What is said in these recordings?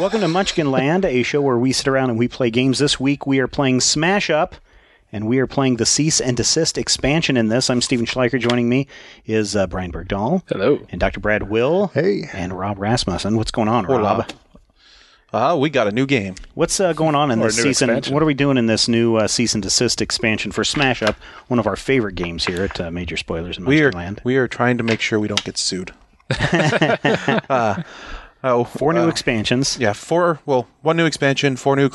Welcome to Munchkin Land, a show where we sit around and we play games. This week we are playing Smash Up, and we are playing the Cease and Desist expansion in this. I'm Stephen Schleicher. Joining me is Brian Bergdahl. Hello. And Dr. Brad Will. Hey. And Rob Rasmussen. What's going on, Hola. Rob? We got a new game. What's going on in this season? Expansion. What are we doing in this new Cease and Desist expansion for Smash Up, one of our favorite games here at Major Spoilers in Munchkin Land? We are trying to make sure we don't get sued. Four new expansions. Yeah, one new expansion, 4 new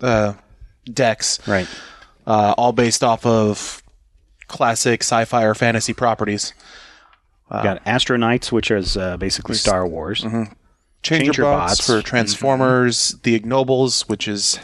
decks. Right. All based off of classic sci-fi or fantasy properties. We got Astronauts, which is basically Star Wars. Mm-hmm. Changer Bots for Transformers, The Ignobles, which is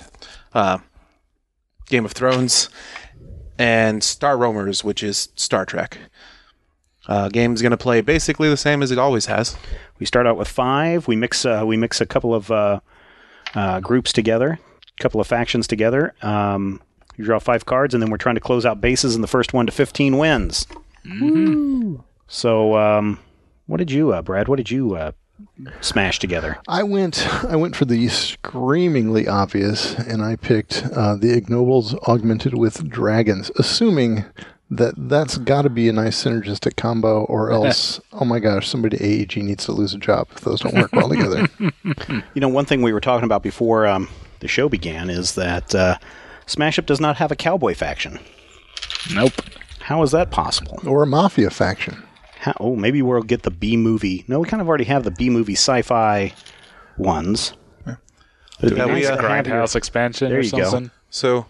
Game of Thrones, and Star Roamers, which is Star Trek. Game's going to play basically the same as it always has. We start out with 5. We mix a couple of groups together, a couple of factions together. You draw 5 cards, and then we're trying to close out bases, and the first one to 15 wins. Mm-hmm. So, what did you, Brad? What did you smash together? I went for the screamingly obvious, and I picked the Ignobles augmented with dragons, assuming that's got to be a nice synergistic combo, or else, oh my gosh, somebody at AEG needs to lose a job if those don't work well together. You know, one thing we were talking about before the show began is that Smash Up does not have a cowboy faction. Nope. How is that possible? Or a mafia faction. Maybe we'll get the B-movie. No, we kind of already have the B-movie sci-fi ones. Yeah, we Grindhouse expansion there or you go. something. So,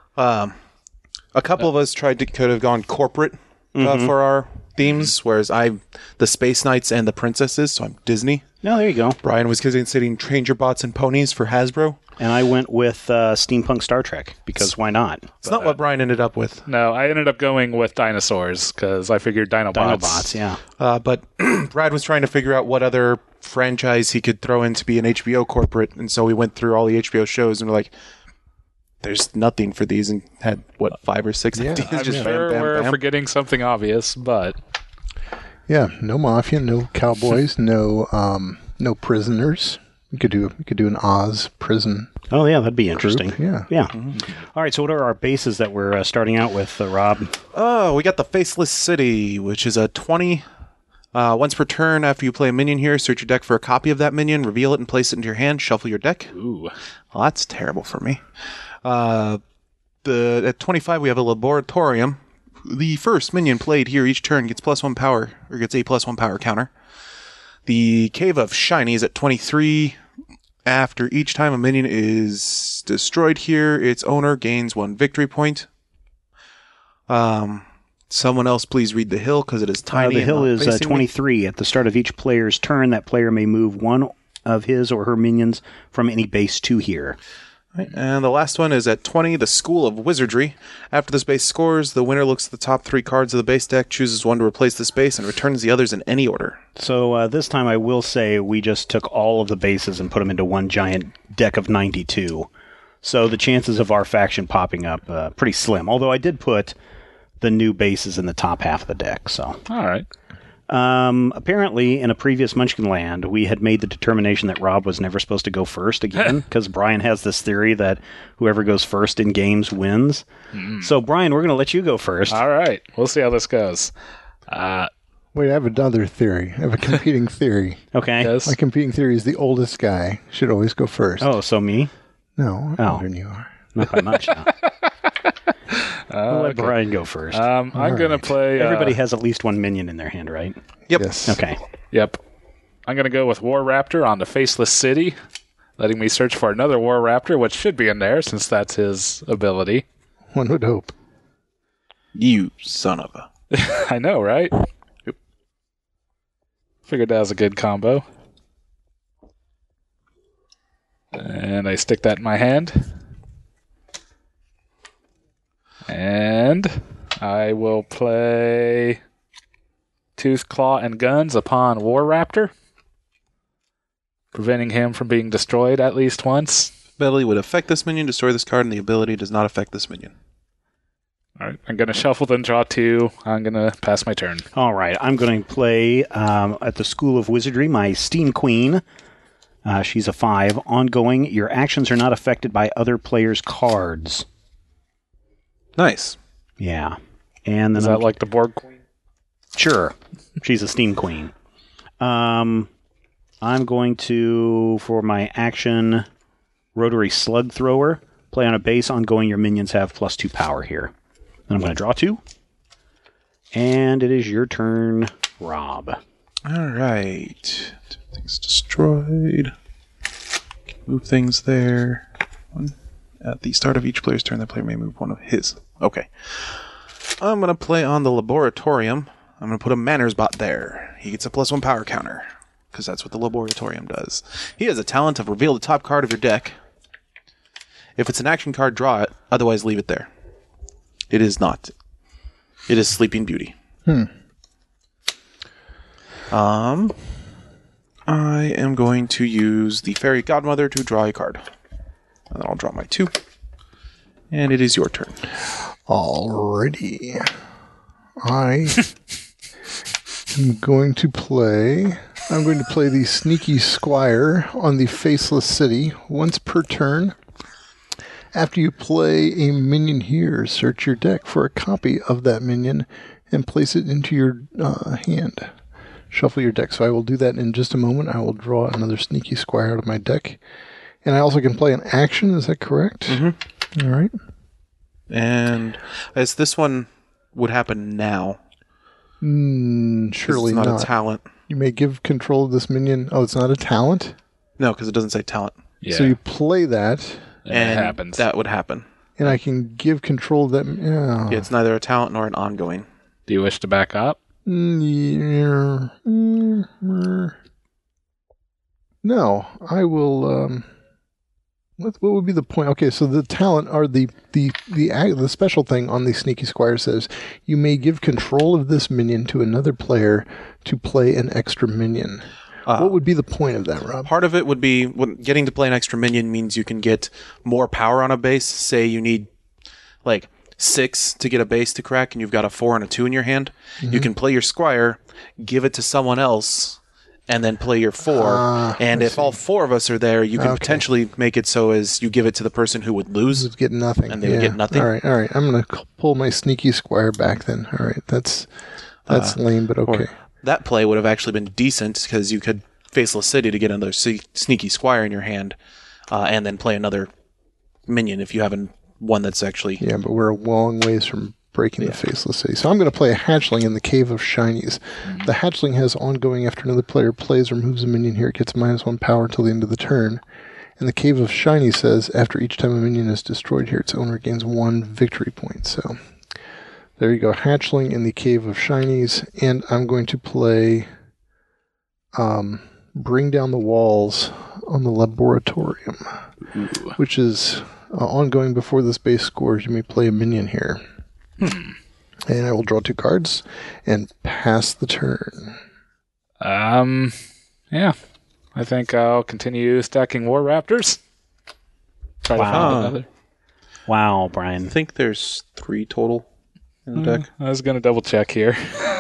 a couple of us could have gone corporate for our themes, whereas the Space Knights and the Princesses, so I'm Disney. No, there you go. Brian was considering Changer Bots and Ponies for Hasbro. And I went with Steampunk Star Trek, because why not? It's not what Brian ended up with. No, I ended up going with dinosaurs because I figured Dinobots. Dinobots, yeah. But Brad was trying to figure out what other franchise he could throw in to be an HBO corporate, and so we went through all the HBO shows and we're like, there's nothing for these, and had, 5 or 6 ideas? I'm Just sure bam, bam, we're bam. forgetting something obvious, but Yeah, no mafia, no cowboys, no prisoners. You could do an Oz prison. Oh, yeah, that'd be interesting. Group, Yeah. All right, so what are our bases that we're starting out with, Rob? Oh, we got the Faceless City, which is a 20. Once per turn, after you play a minion here, search your deck for a copy of that minion, reveal it and place it into your hand, shuffle your deck. ooh, Well, that's terrible for me. At 25, we have a Laboratorium. The first minion played here each turn gets +1 power, or gets a +1 power counter. The Cave of Shiny is at 23. After each time a minion is destroyed here, its owner gains 1 victory point. Someone else please read the hill, because it is tiny. The hill and not is facing me. 23. At the start of each player's turn, that player may move one of his or her minions from any base to here. Right, and the last one is at 20, the School of Wizardry. After this base scores, the winner looks at the top 3 cards of the base deck, chooses one to replace this base, and returns the others in any order. So this time I will say we just took all of the bases and put them into one giant deck of 92. So the chances of our faction popping up pretty slim. Although I did put the new bases in the top half of the deck. So all right. apparently, in a previous Munchkin Land, we had made the determination that Rob was never supposed to go first again, because Brian has this theory that whoever goes first in games wins. So, Brian, we're going to let you go first. All right. We'll see how this goes. Wait, I have another theory. I have a competing theory. Okay. Yes. My competing theory is the oldest guy should always go first. Oh, so me? No, Oh. older than you are. Not by much, no. We'll let Brian go first. I'm going to play... Everybody has at least one minion in their hand, right? Yep. Yes. Okay. Yep. I'm going to go with War Raptor on the Faceless City, letting me search for another War Raptor, which should be in there since that's his ability. One would hope. You son of a... I know, right? Yep. Figured that was a good combo. And I stick that in my hand. And I will play Tooth, Claw, and Guns upon War Raptor, preventing him from being destroyed at least once. Ability would affect this minion, destroy this card, and the ability does not affect this minion. All right, I'm going to shuffle, then draw 2. I'm going to pass my turn. All right. I'm going to play at the School of Wizardry my Steam Queen. She's a 5. Ongoing, your actions are not affected by other players' cards. Nice. Yeah. And then Is that like the Borg Queen? Sure. She's a Steam Queen. I'm going to, for my action, Rotary Slug Thrower. Play on a base. Ongoing, your minions have +2 power here. Then I'm going to draw 2. And it is your turn, Rob. All right. Things destroyed. Move things there. One. At the start of each player's turn, the player may move one of his. Okay. I'm going to play on the Laboratorium. I'm going to put a Manners bot there. He gets a +1 power counter, because that's what the Laboratorium does. He has a talent of reveal the top card of your deck. If it's an action card, draw it. Otherwise, leave it there. It is not. It is Sleeping Beauty. I am going to use the Fairy Godmother to draw a card. And then I'll draw my 2. And it is your turn. Alrighty. I am going to play... I'm going to play the Sneaky Squire on the Faceless City once per turn. After you play a minion here, search your deck for a copy of that minion and place it into your hand. Shuffle your deck. So I will do that in just a moment. I will draw another Sneaky Squire out of my deck. And I also can play an action. Is that correct? Mm-hmm. All right. And as this one would happen now. Surely it's not a talent. You may give control of this minion. Oh, it's not a talent? No, because it doesn't say talent. Yeah. So you play that. And it happens. That would happen. And I can give control of that. Yeah. It's neither a talent nor an ongoing. Do you wish to back up? No, I will. What would be the point? Okay, so the talent are the special thing on the Sneaky Squire says you may give control of this minion to another player to play an extra minion. What would be the point of that, Rob? Part of it would be getting to play an extra minion means you can get more power on a base. Say you need like 6 to get a base to crack, and you've got a 4 and a 2 in your hand. You can play your Squire, give it to someone else, and then play your 4. And if all 4 of us are there, you can potentially make it so as you give it to the person who would lose. Would get nothing. And they would get nothing. All right. I'm going to pull my Sneaky Squire back then. All right, that's lame, but okay. That play would have actually been decent because you could Faceless City to get another Sneaky Squire in your hand, and then play another minion if you have one that's actually... Yeah, but we're a long ways from breaking the Faceless City. So I'm going to play a Hatchling in the Cave of Shinies. The Hatchling has ongoing after another player plays or moves a minion here. It gets -1 power till the end of the turn. And the Cave of Shinies says after each time a minion is destroyed here, its owner gains 1 victory point. So there you go. Hatchling in the Cave of Shinies. And I'm going to play Bring Down the Walls on the Laboratorium, which is ongoing before this base scores. You may play a minion here. And I will draw 2 cards and pass the turn. Yeah. I think I'll continue stacking War Raptors. Try to find another. Wow, Brian. I think there's 3 total in the deck. I was going to double check here.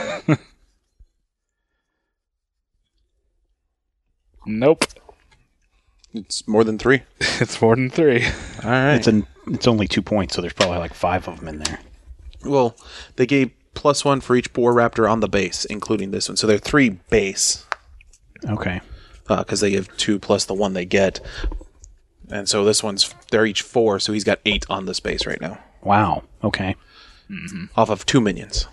Nope. It's more than 3. It's more than 3. All right. It's only 2 points, so there's probably like 5 of them in there. Well, they gave +1 for each War Raptor on the base, including this one. So they're 3 base. Okay. Because they give 2 plus the 1 they get. And so this one's, they're each 4, so he's got 8 on this base right now. Wow. Okay. Off of 2 minions.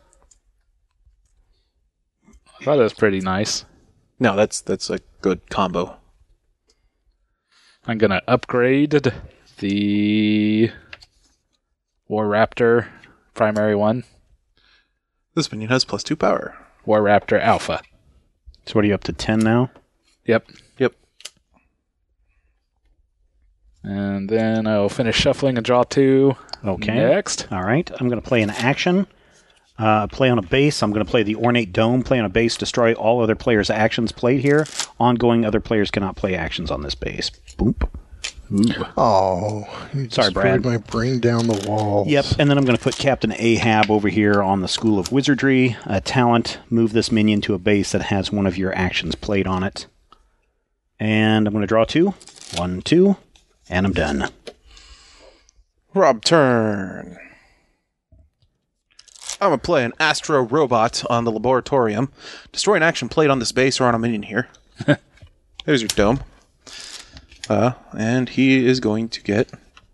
I thought it was pretty nice. No, that's a good combo. I'm going to upgrade the War Raptor primary one. This minion has +2 power. War Raptor Alpha. So what are you up to, 10 now? Yep. Yep. And then I'll finish shuffling and draw 2. Okay. Next. All right. I'm going to play an action. Play on a base. I'm going to play the Ornate Dome. Play on a base. Destroy all other players' actions played here. Ongoing, other players cannot play actions on this base. Boop. Ooh. Oh, you Sorry, Brad. destroyed my Bring Down the Walls. Yep, and then I'm going to put Captain Ahab over here on the School of Wizardry. Talent, move this minion to a base that has one of your actions played on it. And I'm going to draw 2. 1, 2, and I'm done. Rob turn. I'm going to play an Astro Robot on the Laboratorium. Destroy an action played on this base or on a minion here. There's your dome. And he is going to get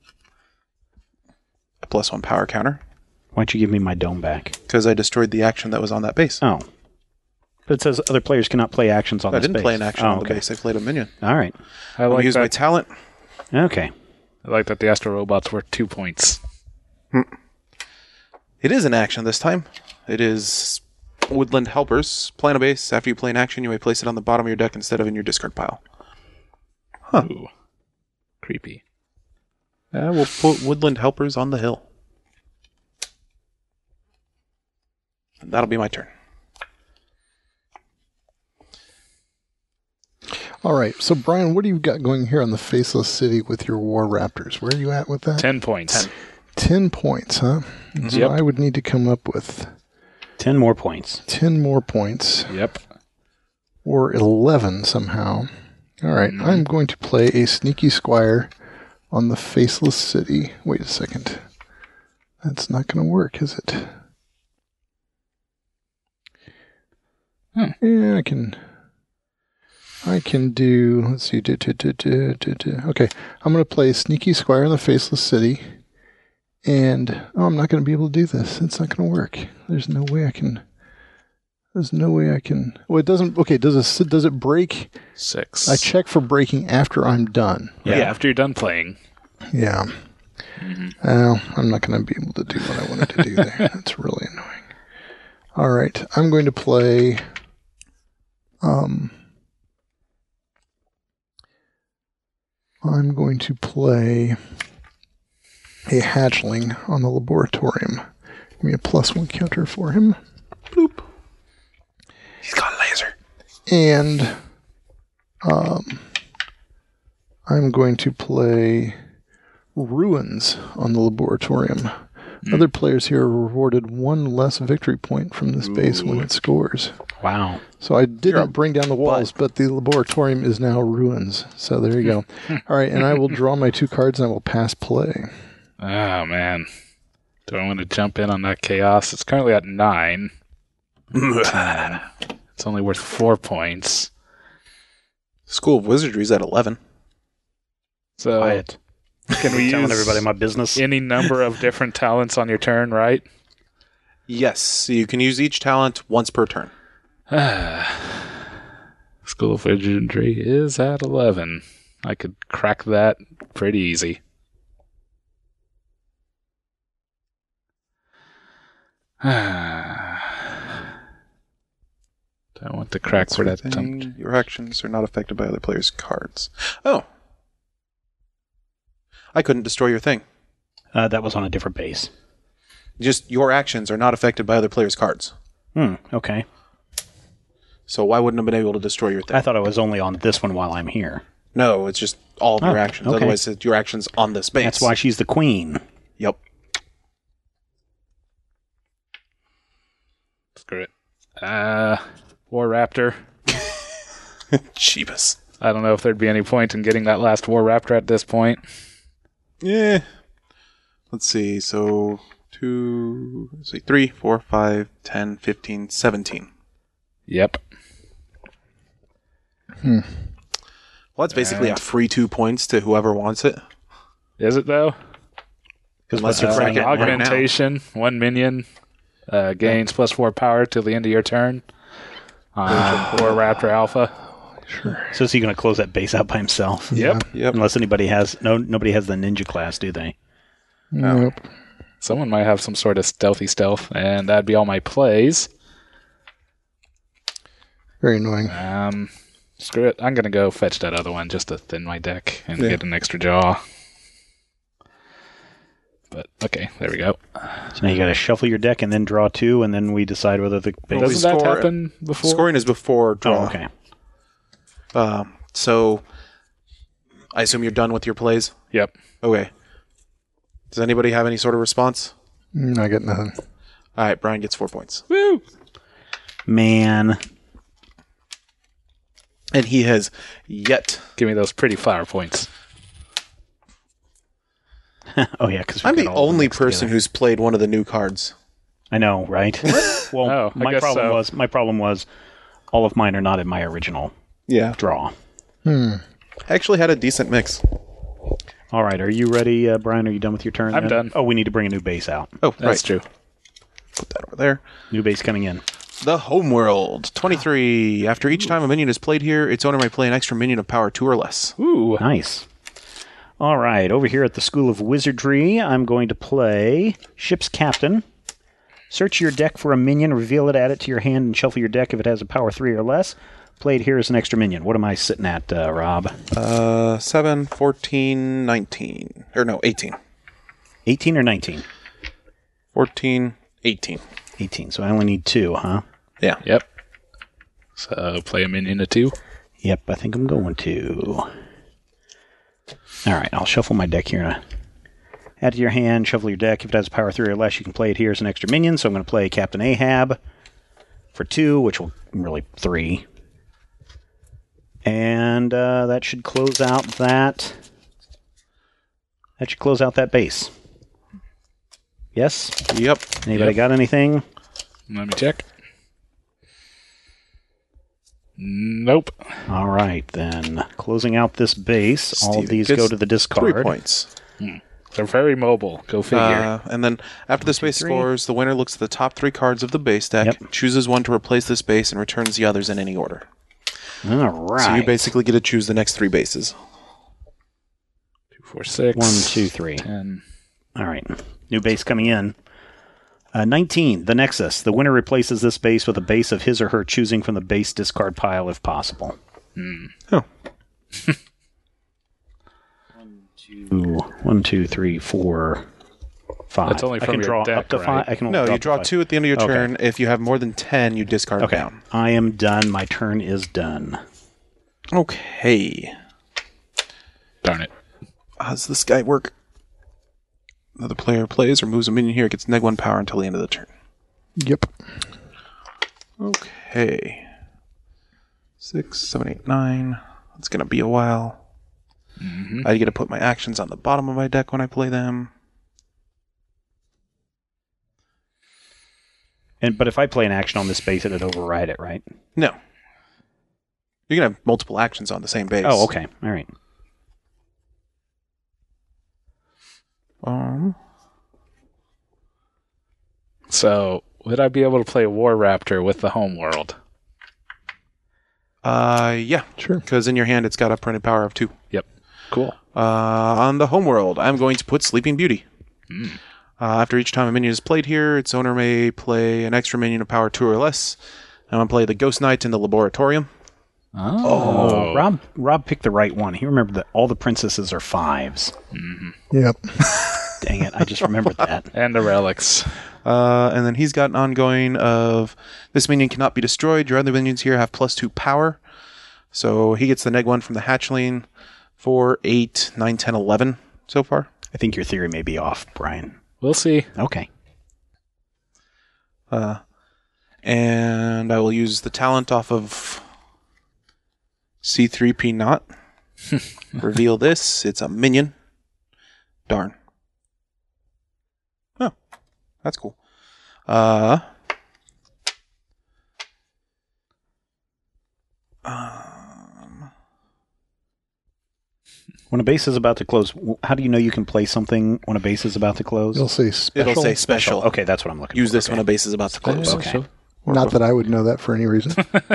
a +1 power counter. Why don't you give me my dome back? Because I destroyed the action that was on that base. Oh. But it says other players cannot play actions on I this didn't base. play an action on the okay. base. I played a minion. All right. I I'm going like to use my that. talent. Okay. I like that the Astro Robot's worth 2 points. It is an action this time. It is Woodland Helpers. Play on a base. After you play an action, you may place it on the bottom of your deck instead of in your discard pile. Ooh. Creepy. We'll put Woodland Helpers on the hill. And that'll be my turn. All right. So, Brian, what do you got going here on the Faceless City with your War Raptors? Where are you at with that? 10 points. 10 points, huh? So Yep. I would need to come up with 10 more points. 10 more points Yep. or 11 somehow. All right. I'm going to play a Sneaky Squire on the Faceless City. Wait a second. That's not going to work, is it? Yeah, I can do, let's see, okay, I'm going to play Sneaky Squire in the Faceless City, and, I'm not going to be able to do this. It's not going to work. There's no way I can, well, it doesn't, okay, does it break? 6. I check for breaking after I'm done. Yeah, after you're done playing. Yeah. Well, I'm not going to be able to do what I wanted to do there. That's really annoying. All right, I'm going to play, a hatchling on the Laboratorium. Give me a +1 counter for him. Bloop. He's got a laser. And I'm going to play Ruins on the Laboratorium. Other players here are rewarded 1 less victory point from this base when it scores. Wow. So I did not bring down the walls, but the Laboratorium is now Ruins. So there you go. All right, and I will draw my 2 cards and I will pass play. Oh, man. Do I want to jump in on that chaos? It's currently at 9. It's only worth 4 points. School of Wizardry's at 11. So Quiet. can we Telling use everybody my business. any number of different talents on your turn, right? Yes, so you can use each talent once per turn. School of Wizardry is at 11. I could crack that pretty easy. Do I want to crack for that? Your actions are not affected by other players' cards. Oh. I couldn't destroy your thing. That was on a different base. Just your actions are not affected by other players' cards. Okay. So why wouldn't I have been able to destroy your thing? I thought I was only on this one while I'm here. No, it's just all of your actions. okay. Otherwise, it's your actions on this base. That's why she's the queen. Yep. Screw it. War Raptor. Jeebus. I don't know if there'd be any point in getting that last War Raptor at this point. Yeah. Let's see. So 3, 4, 5, 10, 15, 17. Yep. Well, that's basically a free 2 points to whoever wants it. Is it though? Unless you're cracking it right now. Augmentation, 1 minion, gains +4 power till the end of your turn. War Raptor Alpha. Sure. So is he going to close that base out by himself? Yep. Yep. Unless nobody has the ninja class, do they? Nope. Someone might have some sort of stealth, and that'd be all my plays. Very annoying. Screw it. I'm going to go fetch that other one just to thin my deck and get an extra jaw. But, okay, there we go. So now you got to shuffle your deck and then draw 2, and then we decide whether the base. Doesn't that happen before? Scoring is before draw. Oh, okay. So I assume you're done with your plays? Yep. Okay. Does anybody have any sort of response? I got nothing. All right, Brian gets 4 points. Woo! Man. And he has yet. Give me those pretty flower points. Oh yeah, because I'm the only person who's played one of the new cards. I know, right? Well, Oh, I guess so. my problem was all of mine are not in my original Yeah. draw. I actually had a decent mix. All right, are you ready, Brian? Are you done with your turn? I'm then? done. Oh, we need to bring a new base out. Oh, That's right. true. Put that over there. New base coming in. The Homeworld. 23. After each time a minion is played here, its owner may play an extra minion of power 2 or less. Ooh. Nice. All right, over here at the School of Wizardry, I'm going to play Ship's Captain. Search your deck for a minion, reveal it, add it to your hand, and shuffle your deck if it has a power 3 or less. Play it here as an extra minion. What am I sitting at, Rob? 7, 14, 19. Or no, 18. 18 or 19? 14, 18. 18, so I only need 2, huh? Yeah. Yep. So play a minion of 2. Yep, I think I'm going to. All right, I'll shuffle my deck here. Add to your hand, shuffle your deck. If it has power 3 or less, you can play it here as an extra minion. So I'm going to play Captain Ahab for 2, which will really 3. And that should close out that. That should close out that base. Yes? Yep. Anybody got anything? Let me check. Nope. All right, then. Closing out this base. All of Steven these gets go to the 3 discard. points. They're very mobile. Go figure. And then after this base 3. scores, the winner looks at the top 3 cards of the base deck, Yep. chooses one to replace this base, and returns the others in any order. All right. So you basically get to choose the next 3 bases. 2, 4, 6. 1, 2, 3. 10. All right. New base coming in. 19, the Nexus. The winner replaces this base with a base of his or her choosing from the base discard pile if possible. Oh. 1, 2, 3, 4, 5. That's only I from can your draw deck, up to 5. right? I can only No, you up to draw 5. 2 at the end of your Okay. turn. If you have more than 10, you discard Okay. down. I am done. My turn is done. Okay. Darn it. How does this guy work? Another player plays or moves a minion here, gets -1 power until the end of the turn. Yep. Okay. 6, 7, 8, 9. It's going to be a while. I get to put my actions on the bottom of my deck when I play them. But if I play an action on this base, it'd override it, right? No. You're going to have multiple actions on the same base. Oh, okay. All right. So, would I be able to play War Raptor with the Homeworld? Yeah. Sure. Because in your hand, it's got a printed power of 2. Yep. Cool. On the Homeworld, I'm going to put Sleeping Beauty. After each time a minion is played here, its owner may play an extra minion of power 2 or less. I'm going to play the Ghost Knight in the Laboratorium. Oh, Rob picked the right one. He remembered that all the princesses are 5s. Yep. Dang it, I just remembered that. And the relics. And then he's got an ongoing of this minion cannot be destroyed. Your other minions here have +2 power. So he gets the -1 from the hatchling. 4, 8, 9, 10, 11 so far. I think your theory may be off, Brian. We'll see. Okay. And I will use the talent off of C3P Not. Reveal this. It's a minion. Darn. Oh, that's cool. When a base is about to close, how do you know you can play something when a base is about to close? It'll say special. It'll say special. Okay, that's what I'm looking Use for. this Okay. when a base is about to close. Okay. Not that I would know that for any reason.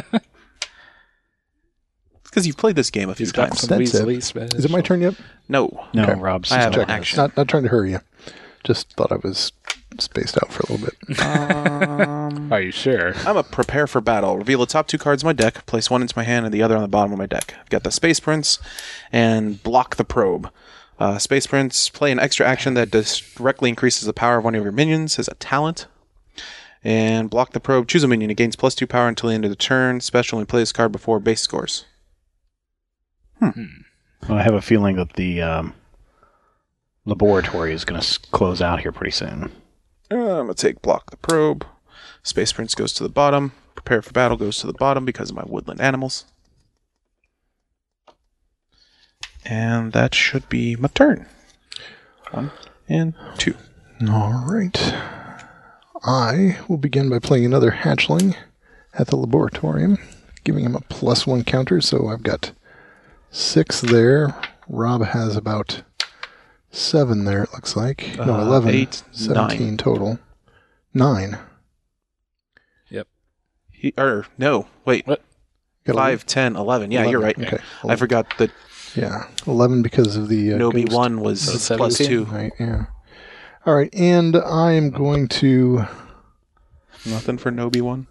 Because you've played this game a few He's got times. some That's it. Weasley special. Is it my turn yet? No. No, Okay. Rob's I have just an checking. action. Not trying to hurry you. Just thought I was spaced out for a little bit. Are you sure? I'm a prepare for battle. Reveal the top 2 cards of my deck, place one into my hand and the other on the bottom of my deck. I've got the Space Prince and block the probe. Space Prince, play an extra action that directly increases the power of one of your minions as a talent. And block the probe, choose a minion. It gains +2 power until the end of the turn. Special, only play this card before base scores. Well, I have a feeling that the laboratory is going to close out here pretty soon. I'm going to take block the probe. Space Prince goes to the bottom. Prepare for battle goes to the bottom because of my woodland animals. And that should be my turn. 1 and 2. All right. I will begin by playing another hatchling at the laboratorium, giving him a +1 counter, so I've got 6 there. Rob has about 7 there, it looks like. No, 11. 8, 17 9. total. 9. Yep. No, wait. What? Got 5, 10, 11. Yeah, 11. you're right. Okay. I forgot that Yeah, 11 because of the Nobi ghost. 1 was So plus 17. 2. Right, yeah. All right, and I am going to... Nothing for Nobi 1.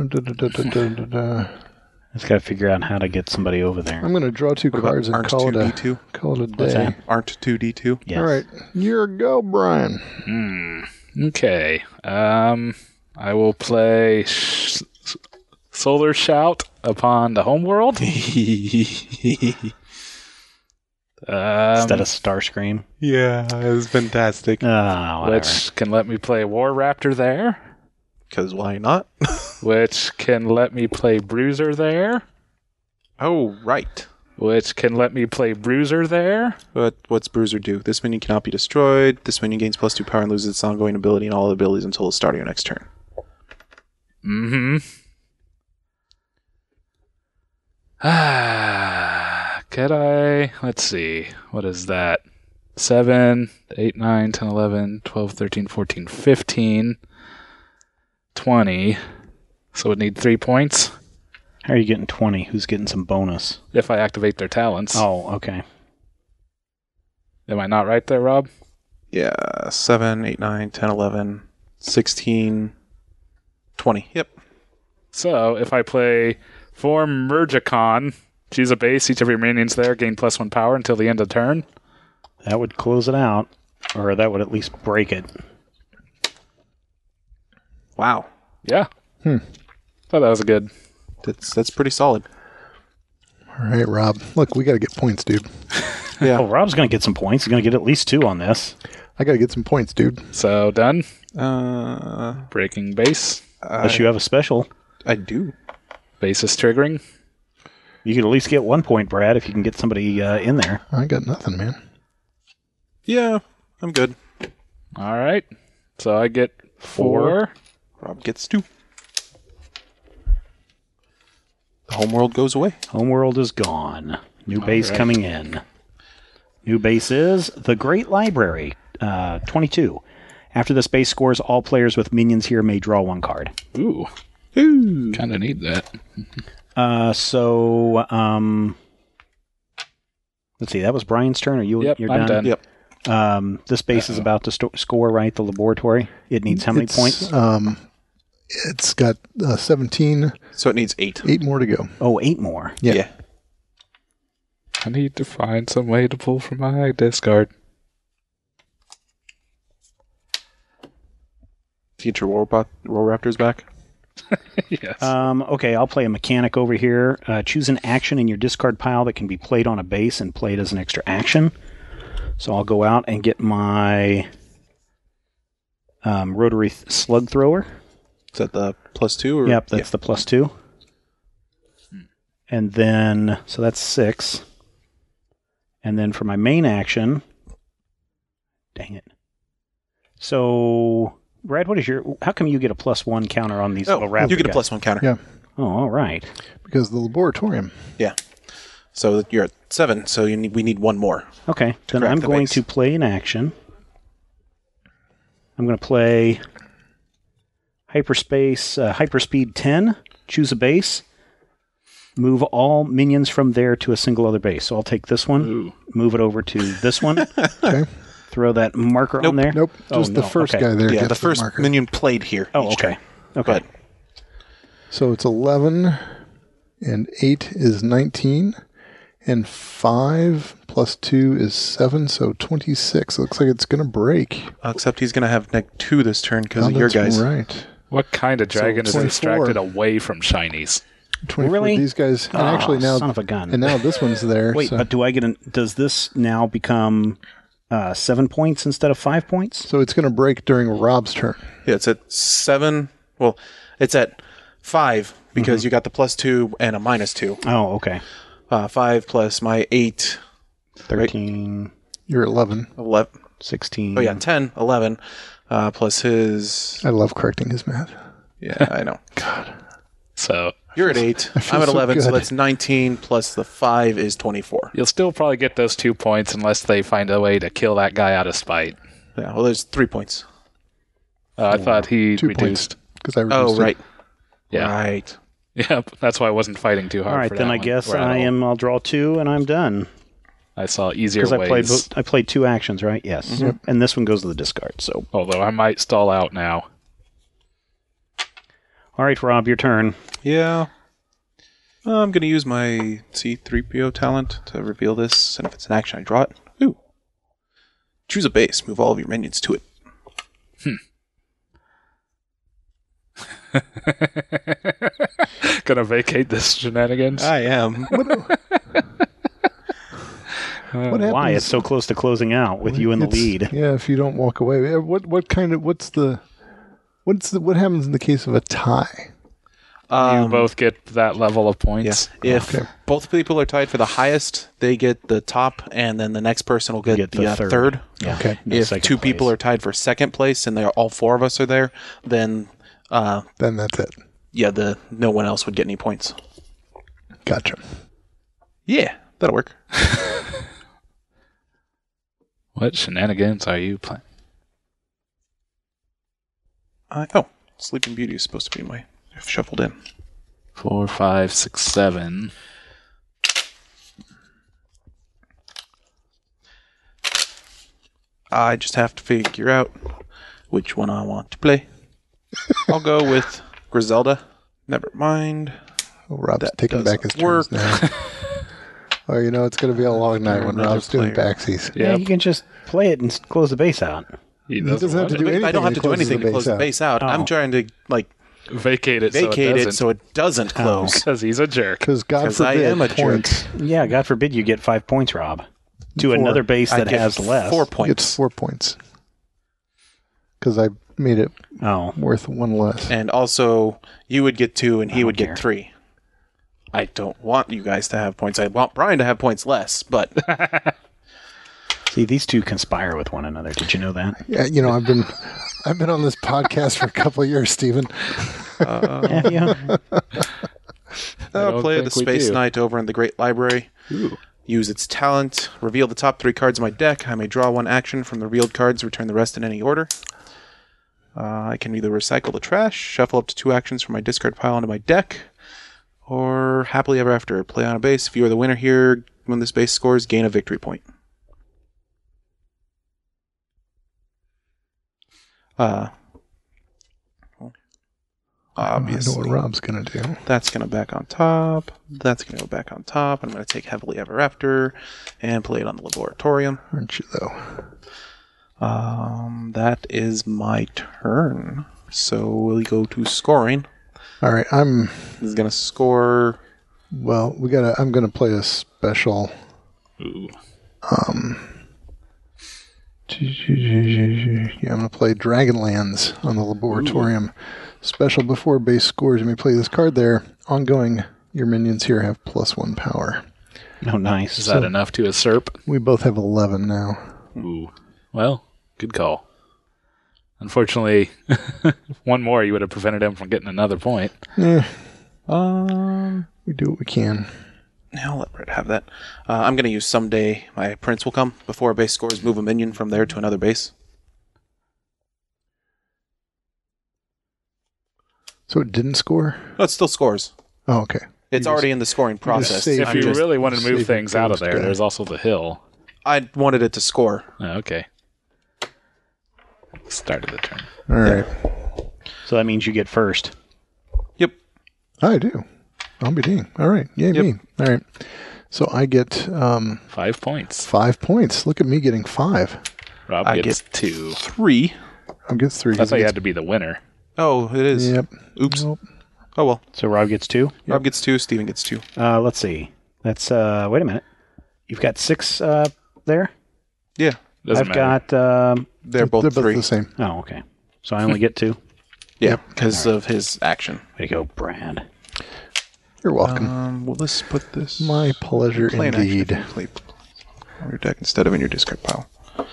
Just got to figure out how to get somebody over there. I'm going to draw 2 What about cards and aren't call it 2d2? a What's day. that? Aren't 2d2? Yes. All right, your go, Brian. Okay. I will play Solar Shout upon the homeworld. Instead of Starscream. Yeah, it was fantastic. Whatever. Which can let me play War Raptor there. Because why not? Which can let me play Bruiser there. Oh, right. Which can let me play Bruiser there. What's Bruiser do? This minion cannot be destroyed. This minion gains +2 power and loses its ongoing ability and all abilities until the start of your next turn. Mm-hmm. Could I... Let's see. What is that? 7, 8, 9, 10, 11, 12, 13, 14, 15, 20. So it need 3 points How are you getting 20? Who's getting some bonus? if I activate their talents. Oh, okay. Am I not right there, Rob? Yeah, 7, 8, 9, 10, 11, 16, 20. Yep. So if I play Form Mergicon, choose a base, each of your minions there gain +1 power until the end of turn. That would close it out, or that would at least break it. Wow. Yeah. Thought that was good. That's pretty solid. All right, Rob. Look, we got to get points, dude. Yeah. Oh, Rob's going to get some points. He's going to get at least 2 on this. I got to get some points, dude. So done. I Breaking base. Unless you have a special. do. Base is triggering. You could at least get 1 point, Brad, if you can get somebody in there. I got nothing, man. Yeah, I'm good. All right. So I get 4. Rob gets 2. The homeworld goes away. Homeworld is gone. New base right. coming in. New base is the Great Library, 22. After this base scores, all players with minions here may draw 1 card. Ooh. Ooh. Kind of need that. Let's see, that was Brian's turn. Are you? Yep, you're I'm done. Yep. This base is about to score, right? The laboratory. It needs how many points? It's got 17, So it needs 8. 8 more to go. Oh, 8 more. Yeah. I need to find some way to pull from my discard. Get your War Raptors back. Yes. Okay, I'll play a mechanic over here. Choose an action in your discard pile that can be played on a base and played as an extra action. So I'll go out and get my rotary slug thrower. Is that the +2? Or? Yep, that's the +2. And then, so that's 6. And then for my main action, dang it. So, Brad, what is how come you get a +1 counter on these little raptor you get a guys? +1 counter. Yeah. Oh, all right. Because the laboratorium. Yeah. So you're at 7, so we need 1 more. Okay, then crack I'm the going base. to play an action. I'm going to play Hyperspeed 10, choose a base, move all minions from there to a single other base. So I'll take this one, move it over to this one, Okay. throw that marker on there. Nope. Oh, Just the no, first okay. guy there Yeah, gets the first marker. minion played here. Oh, each okay. turn. Okay. But So it's 11, and 8 is 19, and 5 plus 2 is 7, so 26. Looks like it's going to break. except he's going to have -2 this turn because Oh, of your that's guys. right. What kind of dragon is 24. distracted away from shinies? 24. Really? These guys, and actually now, son of a gun. and now this one's there. Wait, so, but do I get does this now become 7 points instead of 5 points? so it's going to break during Rob's turn. Yeah, it's at 7. Well, it's at 5 because you got the +2 and a -2. Oh, okay. 5 plus my 8 13, You're 11. 11. 16. Oh, yeah, 10, 11, plus his... I love correcting his math. Yeah, I know. So You're at 8. I feel I'm at so 11, so good. that's 19, plus the 5 is 24. you'll still probably get those 2 points unless they find a way to kill that guy out of spite. Yeah, well, there's 3 points. I thought he 2 reduced. points. Because I reduced Oh, right. Yeah. Right. Yep. That's why I wasn't fighting too hard. All right, for then that I one. guess Or at all. I'll draw 2 and I'm done. I saw easier Because ways. I played 2 actions, right? Yes. And this one goes to the discard. So, Although I might stall out now. all right, Rob, your turn. Yeah. I'm going to use my C3PO talent to reveal this, and if it's an action, I draw it. Ooh. Choose a base. Move all of your minions to it. Gonna vacate this shenanigans. I am. What happens? Why? It's so close to closing out with you in the It's- lead. Yeah, if you don't walk away. What happens in the case of a tie? You both get that level of points. Yeah. If Okay. both people are tied for the highest, they get the top, and then the next person will get, Get the the third. Yeah. Okay. The If second 2 people place. are tied for second place, and all 4 of us are there, then Then that's it. no one else would get any points. Gotcha. Yeah, that'll work. What shenanigans are you playing? Sleeping Beauty is supposed to be my shuffled in. 4, 5, 6, 7. I just have to figure out which one I want to play. I'll go with Griselda. Never mind. Oh, Rob's That taking back his doesn't work. turns now. Oh, it's going to be a long night when Another Rob's doing player. backsies. Yeah, Yep. you can just play it and close the base out. He doesn't have want to it. do anything. I don't have he to do closes anything the to close base the out. base out. Oh. I'm trying to Vacate it vacate it so so it doesn't close. because he's a jerk. Because God 'Cause I forbid am a points Yeah, God forbid you get 5 points, Rob. To 4. another base I that get has less. 4 gets points. 4 points. Because I made it Oh. worth 1 less. And also, you would get 2 and he don't would care. get 3. I don't want you guys to have points. I want Brian to have points less, but See, these two conspire with one another. Did you know that? Yeah, I've been on this podcast for a couple of years, Stephen. Have you? I'll don't play the think we Space do. Knight over in the Great Library. Use its talent. Reveal the top 3 cards of my deck. I may draw 1 action from the revealed cards, return the rest in any order. I can either recycle the trash, shuffle up to 2 actions from my discard pile into my deck, or happily ever after, play on a base. If you are the winner here, when this base scores, gain a victory point. I know Obviously, what Rob's going to do. that's going to back on top. That's going to go back on top. I'm going to take Heavily Ever After and play it on the Laboratorium. Aren't you, though? That is my turn. So we'll go to scoring. All right, This is going to score. I'm going to play a special. Ooh. Yeah, I'm going to play Dragonlands on the Laboratorium. Special before base scores. You may play this card there. Ongoing, your minions here have +1 power. Oh, nice. Is that enough to usurp? We both have 11 now. Ooh. Well, good call. Unfortunately, one more you would have prevented him from getting another point. We do what we can. I'll let Brett have that. I'm going to use Someday My Prince Will Come. Before a base scores, move a minion from there to another base. So it didn't score? No, it still scores. Oh, okay. It's already in the scoring process. saved If I'm you just- really wanted to move save things it out of for there, this guy. there's also the hill. I wanted it to score. Oh, okay. Start of the turn. All right. So that means you get first. Yep. I do. I'll be dang. All right. Yay, Yep. me. All right. So I get 5 points. 5 points. Look at me getting 5. Rob I gets get 2. 3. I get 3. That's why you had to be the winner. Oh, it is. Yep. Oops. Nope. Oh, well. So Rob gets 2. Rob gets 2. Steven gets 2. Let's see. That's wait a minute. You've got 6 there. Yeah. Doesn't I've matter. got. They're both 3. the same. Oh, okay. So I only get 2. Yeah, because of his action. Way to go, Brad. You're welcome. Well, let's put this. My pleasure Play an indeed. action. Play. on your deck instead of in your discard pile.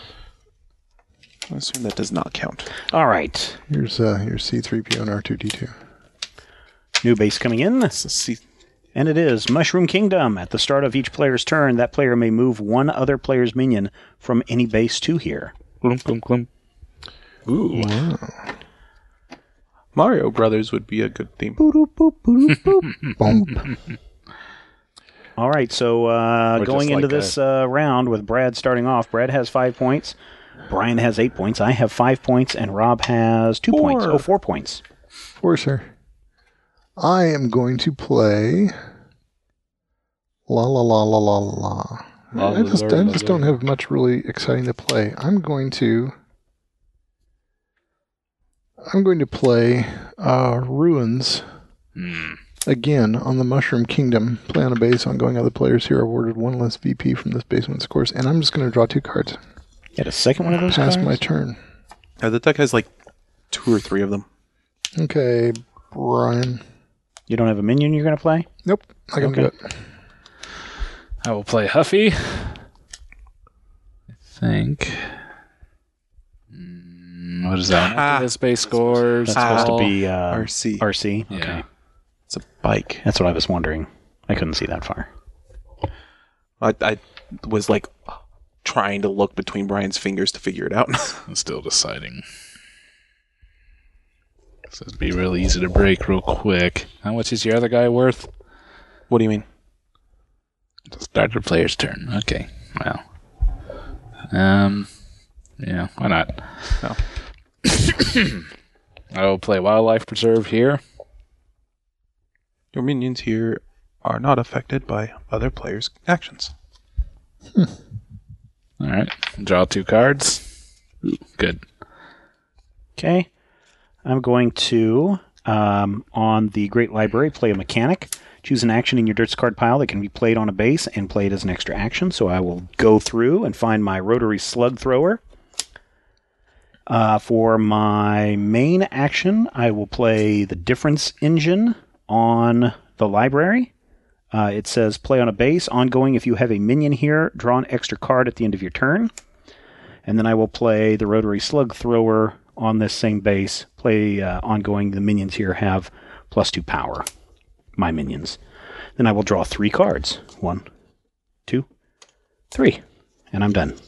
I assume that does not count. All right. Here's your C3PO and R2D2. New base coming in. This is And it is Mushroom Kingdom. At the start of each player's turn, that player may move one other player's minion from any base to here. Glum, glum, glum. Ooh. Wow. Mario Brothers would be a good theme. Bump. All right, so going into this round with Brad starting off, Brad has 5 points, Brian has 8 points, I have 5 points, and Rob has 2 points. Oh, 4 points. 4, sir. I am going to play La La La La La La. I just don't have much really exciting to play. I'm going to play Ruins again on the Mushroom Kingdom. Play on a base. Ongoing other players here are awarded 1 less VP from this basement's course, and I'm just going to draw 2 cards. Get a second one of those Pass cards? my turn. The deck has like 2 or 3 of them. Okay, Brian. You don't have a minion you're going to play? Nope, I can do it. I will play Huffy. I think. What is that? After this base scores. That's supposed to all- be RC. RC? Yeah. Okay. It's a bike. That's what I was wondering. I couldn't see that far. I was like trying to look between Brian's fingers to figure it out. I'm still deciding. This would be really easy to break real quick. How much is your other guy worth? What do you mean? Start the player's turn. Okay. Well. Yeah, why not? No. I will play Wildlife Preserve here. Your minions here are not affected by other players' actions. Alright. Draw 2 cards. Ooh, good. Okay. I'm going to, on the Great Library, play a mechanic. Choose an action in your discard pile that can be played on a base and played as an extra action. So I will go through and find my Rotary Slug Thrower. For my main action, I will play the Difference Engine on the library. It says play on a base. Ongoing, if you have a minion here, draw an extra card at the end of your turn. And then I will play the Rotary Slug Thrower on this same base. Play ongoing, the minions here have +2 power. My minions. Then I will draw 3 cards. 1, 2, 3. And I'm done.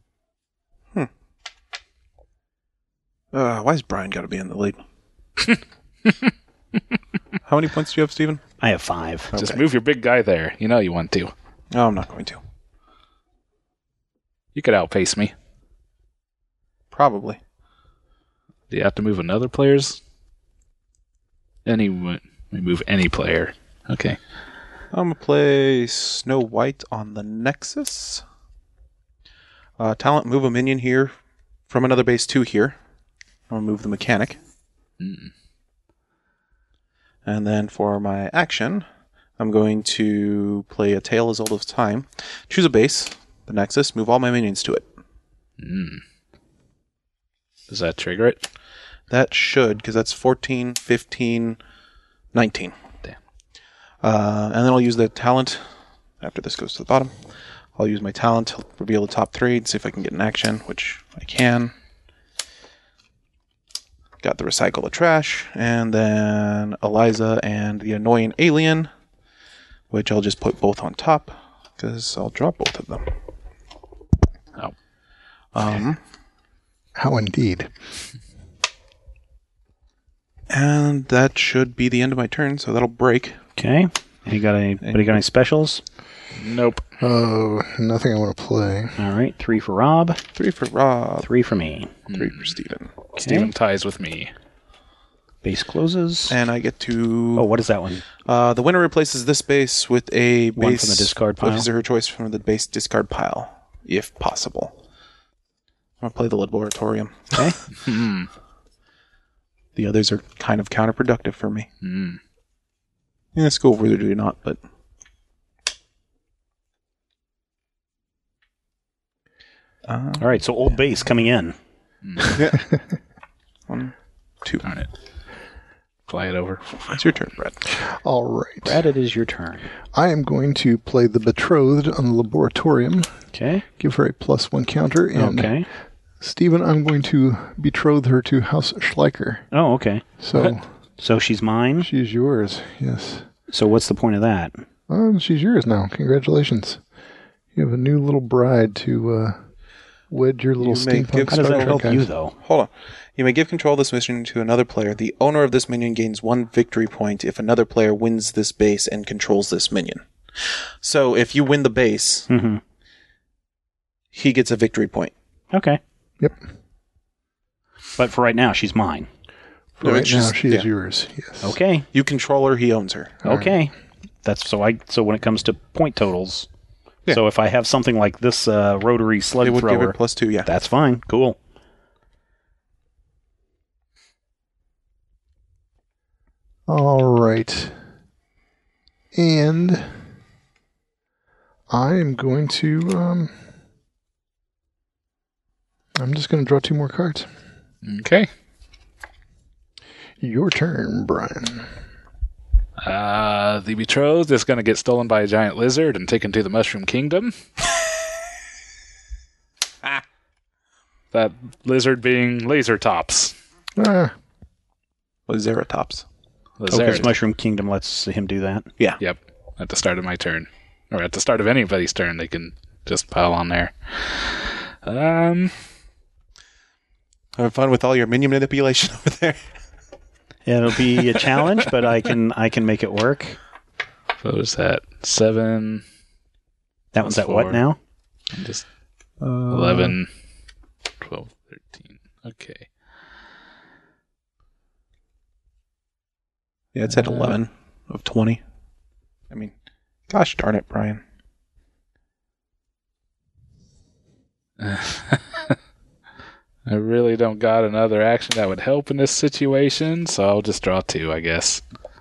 Why's Brian got to be in the lead? How many points do you have, Steven? I have 5. Just move your big guy there. You know you want to. No, I'm not going to. You could outpace me. Probably. Do you have to move another player's? We move any player. Okay. I'm going to play Snow White on the Nexus. Talent, move a minion here from another base to here. I'll move the mechanic. And then for my action, I'm going to play A Tale as Old as Time. Choose a base, the Nexus, move all my minions to it. Does that trigger it? That should, because that's 14, 15, 19. Damn. And then I'll use the talent. After this goes to the bottom, I'll use my talent to reveal the top 3 and see if I can get an action, which I can. Got the Recycle the Trash, and then Eliza and the Annoying Alien, which I'll just put both on top, because I'll draw both of them. Oh. How indeed. And that should be the end of my turn, so that'll break. Okay. Anybody got any specials? Nope. Oh, nothing I want to play. All right. 3 for Rob. 3 for Rob, 3 for me. 3 for Steven. Steven ties with me. Base closes. And I get to... Oh, what is that one? the winner replaces this base with a One base from the discard of pile? his or her choice from the base discard pile, if possible. I'm going to play the Laboratorium. Okay. The others are kind of counterproductive for me. Yeah, let's go over there, do not, but... All right. So old base coming in. Yeah. 1, 2. Darn it. fly it over. It's your turn, Brad. All right. Brad, it is your turn. I am going to play the Betrothed on the Laboratorium. Okay. Give her a +1 counter. And Okay. Stephen, I'm going to betroth her to House Schleicher. Oh, okay. So So she's mine. she's yours. Yes. So what's the point of that? She's yours now. Congratulations. You have a new little bride to wed your little You may steampunk give How does Star that Trek help guys. you, though? Hold on. You may give control of this mission to another player. The owner of this minion gains 1 victory point if another player wins this base and controls this minion. So if you win the base, Mm-hmm. he gets a victory point. Okay. Yep. But for right now, she's mine. For No, right it's now, just- she is yeah. yours. Yes. Okay. You control her, he owns her. Okay. That's so when it comes to point totals. Yeah. So if I have something like this rotary slug It would give thrower, her +2, yeah. that's fine. Cool. All right. And I am going to I'm just going to draw 2 more cards. Okay. Your turn, Brian. The betrothed is going to get stolen by a giant lizard and taken to the Mushroom Kingdom. That lizard being Laser Tops. Ah, Lazeratops. Because Lizard. Mushroom Kingdom lets him do that. Yeah. Yep. At the start of my turn. Or at the start of anybody's turn, they can just pile on there. Have fun with all your minion manipulation over there. It'll be a challenge, but I can make it work. What was that? 7. That was Plus at what 4. now? Just 11, 12, 13. Okay. Yeah, it's at 11 of 20. I mean, gosh darn it, Brian. I really don't got another action that would help in this situation, so I'll just draw 2, I guess.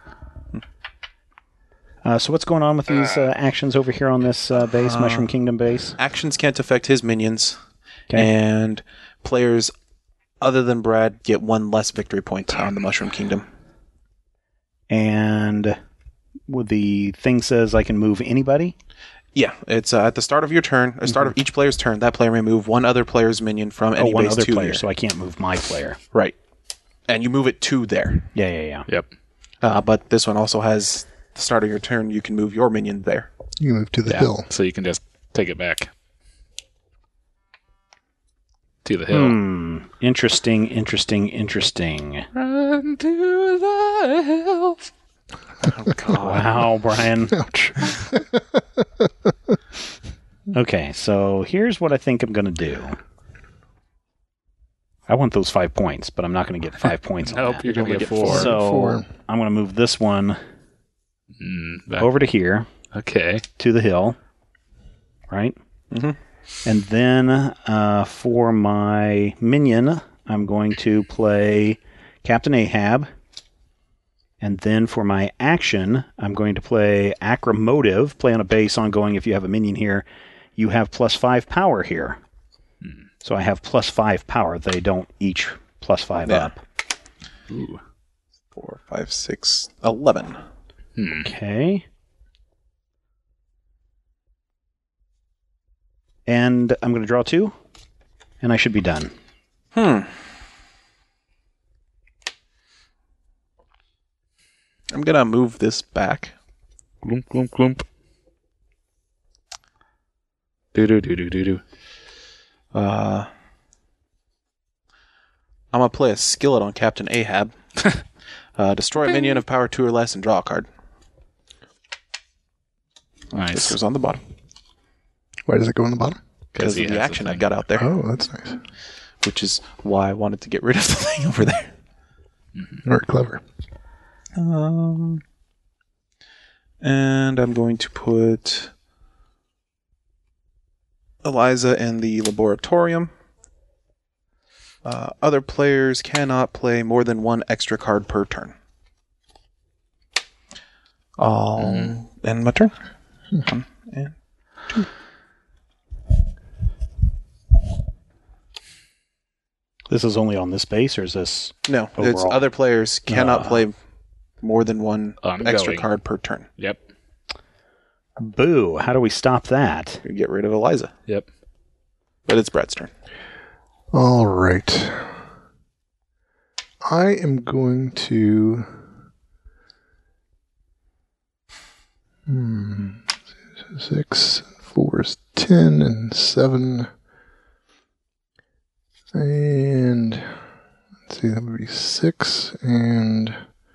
So what's going on with these actions over here on this base, Mushroom Kingdom base? Actions can't affect his minions, Okay. and players other than Brad get 1 less victory point on the Mushroom Kingdom. And the thing says I can move anybody. Yeah, it's at the start of your turn, the start of each player's turn, that player may move 1 other player's minion from any one base other to player, there. so I can't move my player. Right. And you move it to there. Yeah. Yep. But this one also has the start of your turn, you can move your minion there. you move to the Yeah. hill. So you can just take it back. To the hill. Interesting. Run to the hills. Oh, God. Wow, Brian. Ouch. Okay, so here's what I think I'm going to do. I want those 5 points, but I'm not going to get 5 points on Nope, that. you're going to only get get 4. So 4. I'm going to move this one Back. over to here, Okay. to the hill, right? Mhm. And then for my minion, I'm going to play Captain Ahab. And then for my action, I'm going to play Acromotive, play on a base ongoing. If you have a minion here, you have +5 power here. So I have +5 power. They don't each +5 Yeah. up. Ooh. 4, 5, 6, 11. Okay. And I'm going to draw 2, and I should be done. I'm going to move this back. Glump, glump, glump. Do. I'm going to play a skillet on Captain Ahab. Destroy a minion of power 2 or less and draw a card. This Nice. goes on the bottom. Why does it go on the bottom? Because he of has the the action I thing. got out there. Oh, that's nice. Which is why I wanted to get rid of the thing over there. Very clever. And I'm going to put Eliza in the Laboratorium. Other players cannot play more than 1 extra card per turn. I'll end my turn. 1 and 2. This is only on this base, or is this... No, it's Overall. other players cannot play more than one Ongoing. extra card per turn. Yep. Boo. How do we stop that? You get rid of Eliza. Yep. But it's Brett's turn. All right. I am going to... 6, 4 is 10, and 7. And let's see, that would be 6, and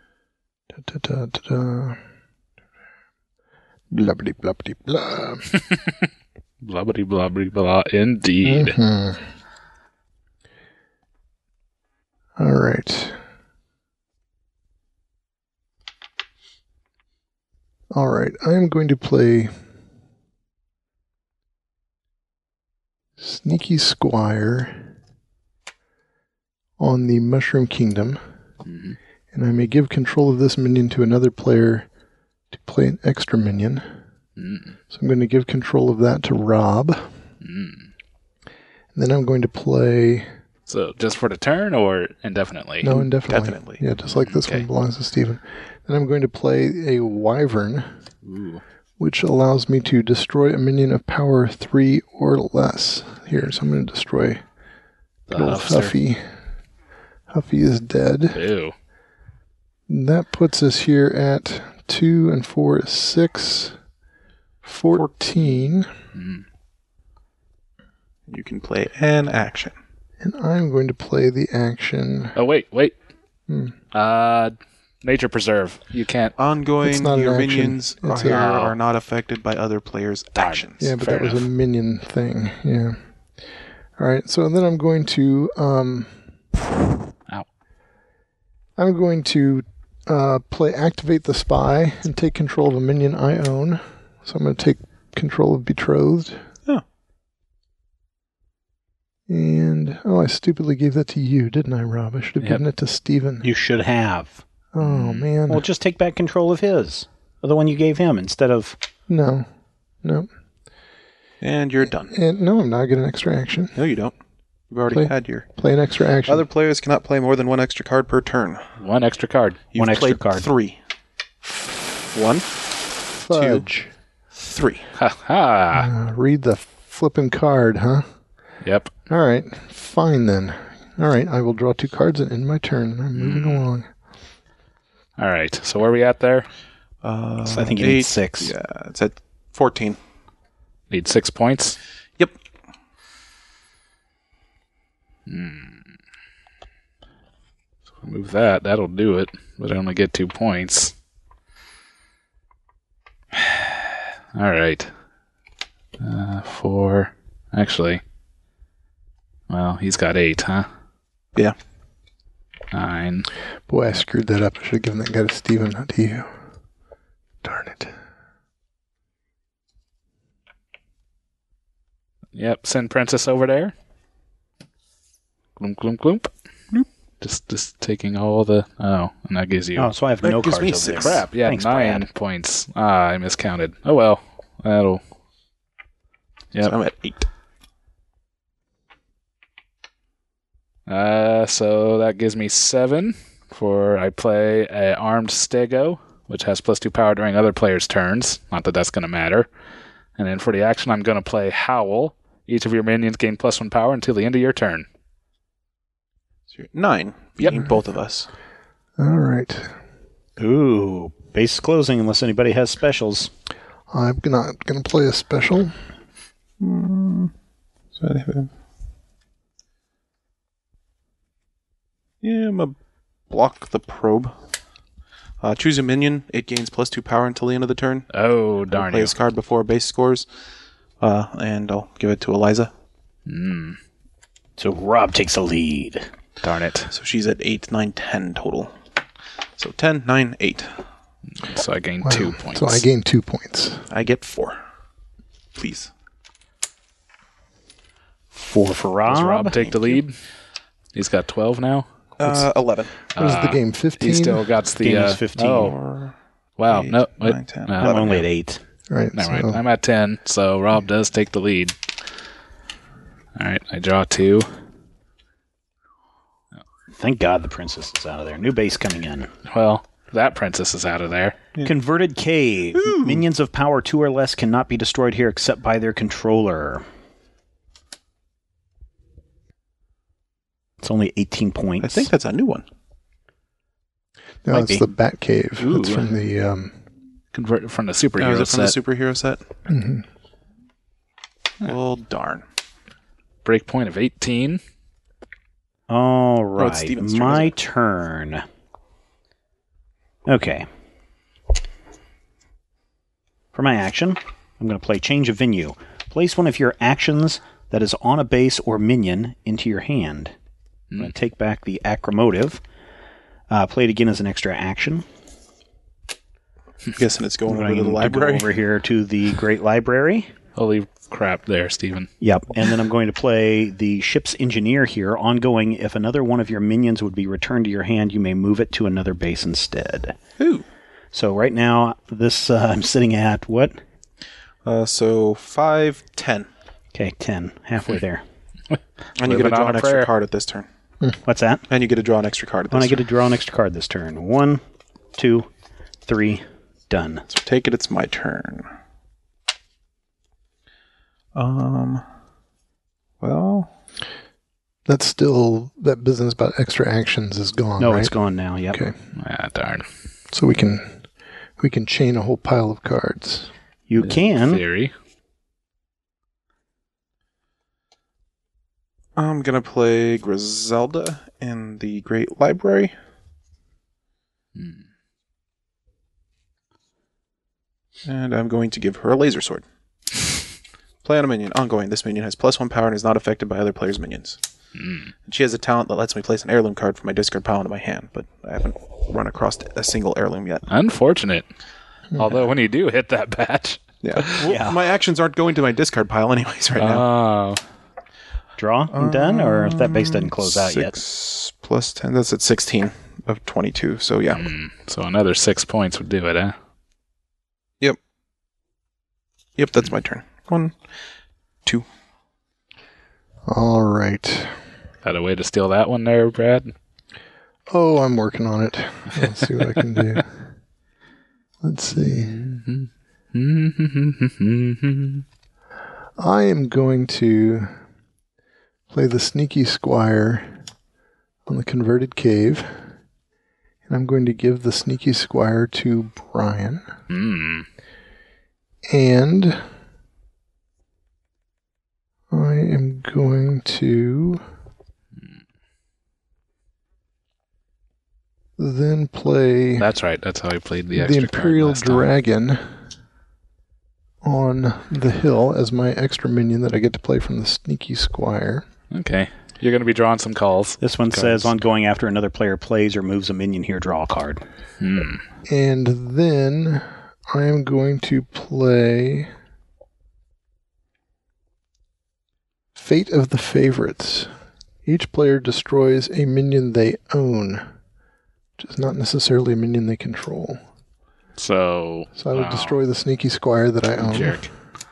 blubbity blubbity blah. Blubbity blubbity blah, indeed. Mm-hmm. All right. All right, I am going to play Sneaky Squire on the Mushroom Kingdom, Mhm. and I may give control of this minion to another player to play an extra minion. Mm. So I'm going to give control of that to Rob. Mm. And then I'm going to play... So just for the turn or indefinitely? No, indefinitely. Definitely. Yeah, just like this Okay. one belongs to Steven. Then I'm going to play a Wyvern, Ooh. which allows me to destroy a minion of power 3 or less. Here, so I'm going to destroy The little Huffster. Huffy. Huffy is dead. Ew. That puts us here at 2 and 4 is 6, 14. Mm. You can play an action. And I'm going to play the action. Oh, wait. Hmm. Nature Preserve. You can't. It's Ongoing, not an your action. minions It's here a- are not affected by other players' actions. Yeah, but Fair that was enough. a minion thing. Yeah. All right. So then I'm going to Ow. I'm going to play Activate the Spy and take control of a minion I own. So I'm going to take control of Betrothed. Oh. And I stupidly gave that to you, didn't I, Rob? I should have Yep. given it to Steven. You should have. Oh man. Well, just take back control of his. Of the one you gave him instead of... No. And you're done. And no, I'm not getting an extra action. No, you don't. You've already Play. had your... Play an extra action. Other players cannot play more than one extra card per turn. One extra card. You've One extra played card. 3. 1, Fudge. 3. Ha ha. Read the flipping card, huh? Yep. All right. Fine then. All right. I will draw 2 cards and end my turn. I'm moving along. All right. So where are we at there? I think you need 8. 6. Yeah, it's at 14. Need 6 points. Yep. So if I move that. That'll do it. But I only get 2 points. All right. 4. Actually. Well, he's got 8, huh? Yeah. 9. Boy, I screwed that up. I should have given that guy to Steven, not to you. Darn it. Yep. Send Princess over there. Gloomp, gloomp, gloomp. Bloop. Just taking all the... Oh, and that gives you... Oh, so I have That no gives cards me over 6. there. Crap, yeah, Thanks, 9 Brad. points. I miscounted. Oh well, that'll... Yep. So I'm at 8. So that gives me 7 for I play a Armed Stego, which has +2 power during other players' turns. Not that that's going to matter. And then for the action, I'm going to play Howl. Each of your minions gain +1 power until the end of your turn. So you're at 9. Yep. Beating both of us. All right. Ooh, base closing unless anybody has specials. I'm not going to play a special. So I have... Yeah, I'm going to block the probe. Choose a minion. It gains +2 power until the end of the turn. Oh, darn Play you. this card before base scores. And I'll give it to Eliza. So Rob takes the lead. Darn it. So she's at 8, 9, 10 total. So 10, 9, 8. So I gain Wow. 2 points. So I gain 2 points. I get 4. Please. 4 for Rob. Does Rob take the lead? He's got 12 now. 11. What is the game? 15? He still got the... Game is 15. Oh, 4, wow. 8, No, wait. 9, 10, No. I'm 11. only at 8. Right. Never so mind. I'm at 10, so Rob does take the lead. All right, I draw 2. Thank God the princess is out of there. New base coming in. Well, That princess is out of there. Converted Cave. Minions of power 2 or less cannot be destroyed here except by their controller. It's only 18 points. I think that's a new one. No, Might it's be. the Bat Cave. Ooh. It's from the... Converted from the Oh, superhero is it from set. the superhero set? Mhm. Well, darn. Breakpoint of 18. All Oh, it's right, Steven's turn, my isn't it? turn. Okay. For my action, I'm going to play Change of Venue. Place one of your actions that is on a base or minion into your hand. I'm going to take back the Acromotive. Play it again as an extra action. I'm guessing it's going I'm over to the going to go library. over here to the Great Library. Holy crap there, Steven. Yep, and then I'm going to play the Ship's Engineer here. Ongoing, if another one of your minions would be returned to your hand, you may move it to another base instead. Ooh. So right now, this I'm sitting at what? So 5, 10. Okay, 10. Halfway there. And you get to Living draw on an a extra prayer. card at this turn. What's that? And you get to draw an extra card at When this I get turn. to draw an extra card this turn. 1, 2, 3, done. So take it, it's my turn. Well, That's still... That business about extra actions is gone, No, right? it's gone now. Yep. Okay. Ah, darn. So we can chain a whole pile of cards. You can. Theory. I'm going to play Griselda in the Great Library. And I'm going to give her a laser sword. Play on a minion. Ongoing. This minion has +1 power and is not affected by other players' minions. And she has a talent that lets me place an heirloom card from my discard pile into my hand, but I haven't run across a single heirloom yet. Unfortunate. Although when you do hit that batch. Yeah. Well, Yeah. my actions aren't going to my discard pile anyways right now. Oh. Draw and done, or if that base doesn't close out yet. 6 plus 10. That's at 16 of 22. So yeah. So another 6 points would do it, eh? Yep, that's my turn. 1, 2. All right. Got a way to steal that one there, Brad? Oh, I'm working on it. Let's see what I can do. Let's see. I am going to play the Sneaky Squire on the Converted Cave. And I'm going to give the Sneaky Squire to Brian. And I am going to then play That's right. That's how he played the the extra Imperial card last time. Dragon on the hill as my extra minion that I get to play from the Sneaky Squire. Okay. You're going to be drawing some calls. This one Cards. says ongoing after another player plays or moves a minion here, draw a card. And then I am going to play Fate of the Favorites. Each player destroys a minion they own, which is not necessarily a minion they control. So So I will destroy the Sneaky Squire that I own. jerk.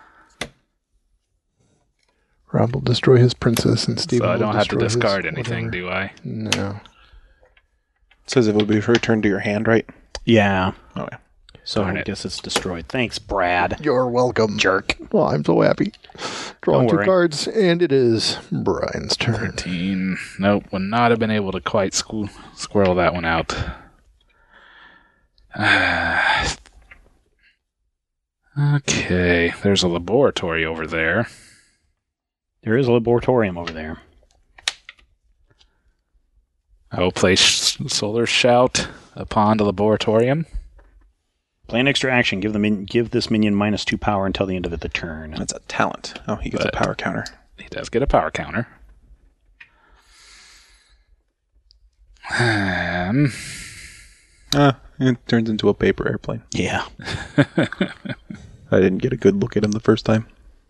Rob will destroy his princess, and Steven So I will don't have to destroy his discard anything, whatever. do I? No. Says it will be returned to your hand, right? Yeah. Oh, yeah. So Darn I it. guess it's destroyed. Thanks, Brad. You're welcome. Jerk. Well, I'm so happy. Draw Don't 2 worry. cards, and it is Brian's turn. 13. Nope. Would not have been able to quite squirrel that one out. Okay. There's a laboratory over there. There is a laboratorium over there. I will place Solar Shout upon the laboratorium. Play an extra action. Give this minion -2 power until the end of the turn. That's a talent. Oh, he gets But- a power counter. He does get a power counter. It turns into a paper airplane. Yeah. I didn't get a good look at him the first time.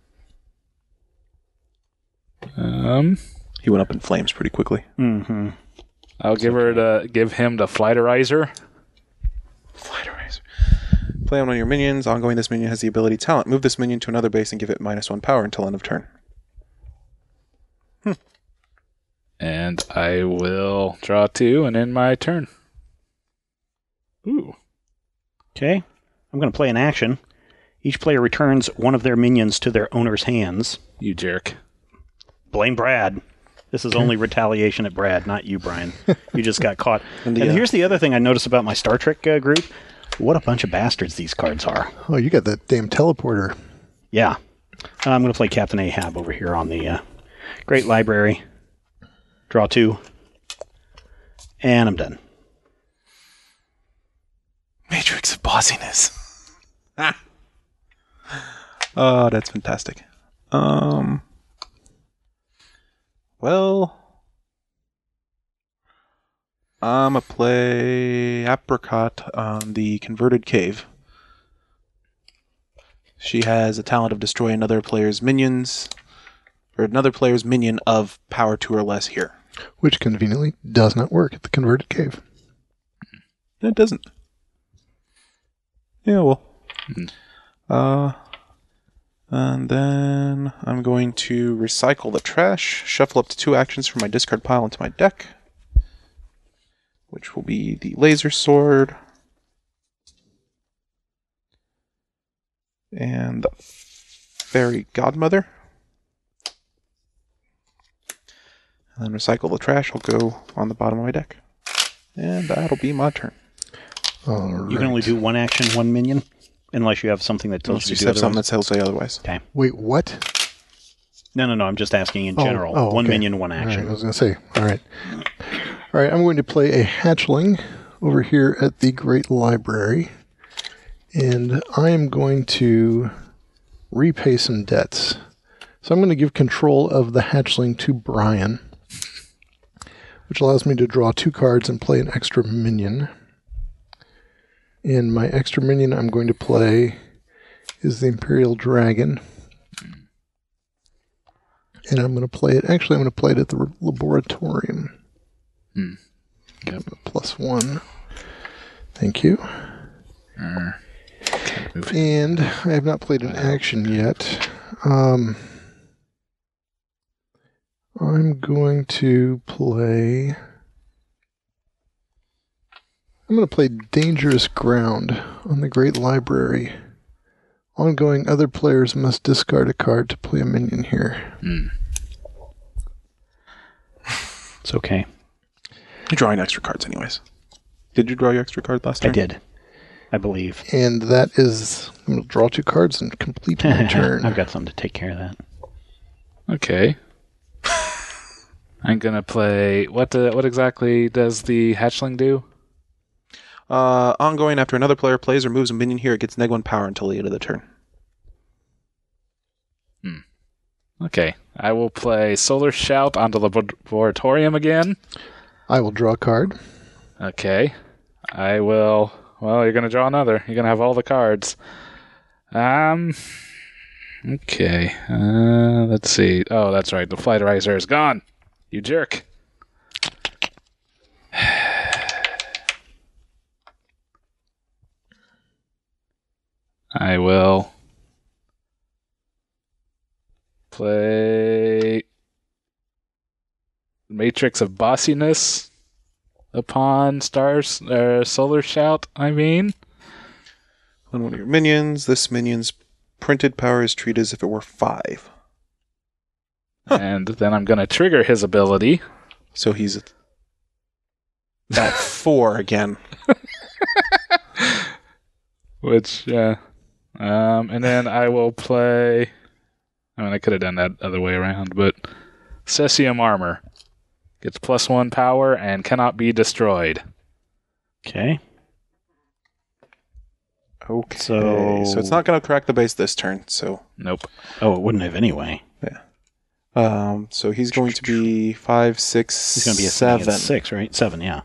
He went up in flames pretty quickly. Mm-hmm. I'll give him the Flighterizer. Flighterizer. Play on one of your minions. Ongoing, this minion has the ability talent. Move this minion to another base and give it -1 power until end of turn. And I will draw 2 and end my turn. Ooh. Okay. I'm going to play an action. Each player returns one of their minions to their owner's hands. You jerk. Blame Brad. This is only retaliation at Brad, not you, Brian. You just got caught. And the, here's the other thing I noticed about my Star Trek group. What a bunch of bastards these cards are. Oh, you got that damn teleporter. Yeah. I'm going to play Captain Ahab over here on the Great Library. Draw 2. And I'm done. Matrix of bossiness. Oh, that's fantastic. Well, I'm going to play Apricot on the Converted Cave. She has a talent of destroy another player's minions, or another player's minion of power 2 or less here. Which conveniently does not work at the Converted Cave. It doesn't. Yeah, well. And then I'm going to recycle the trash, shuffle up to 2 actions from my discard pile into my deck, which will be the Laser Sword and the Fairy Godmother. And then recycle the trash will go on the bottom of my deck. And that'll be my turn. All right. You can only do one action, one minion, unless you have something that tells Unless you you to do have something otherwise. that tells you otherwise. Okay. Wait, what? No. I'm just asking in general. One okay. minion, one All right, action. I was going to say, all right. All right, I'm going to play a hatchling over here at the Great Library. And I am going to repay some debts. So I'm going to give control of the hatchling to Brian, which allows me to draw 2 cards and play an extra minion. And my extra minion I'm going to play is the Imperial Dragon. And I'm going to play it. Actually, I'm going to play it at the Laboratorium. Yep. +1. Thank you. Can't move. And I have not played an action yet. I'm going to play... I'm going to play Dangerous Ground on the Great Library. Ongoing, other players must discard a card to play a minion here. It's okay. You're drawing extra cards anyways. Did you draw your extra card last turn? I did. I believe. And that is... I'm going to draw 2 cards and complete my turn. I've got something to take care of that. Okay. I'm gonna play. What exactly does the hatchling do? Ongoing, after another player plays or moves a minion here, it gets -1 power until the end of the turn. Okay. I will play Solar Shout on the Laboratorium again. I will draw a card. Okay. I will. Well, you're gonna draw another. You're gonna have all the cards. Okay. Let's see. Oh, that's right. The Flight Eraser is gone. You jerk. I will play Matrix of Bossiness upon Solar Shout, I mean. When one of your minions, this minion's printed power is treated as if it were 5. And then I'm going to trigger his ability. So he's at 4 again. Which, and then I will play... I mean, I could have done that other way around, but Cesium Armor. Gets +1 power and cannot be destroyed. Okay. Okay. So it's not going to crack the base this turn, so... Nope. Oh, it wouldn't have anyway. So he's going to be 5, 6, He's going to be a 7. 6, right? 7, yeah.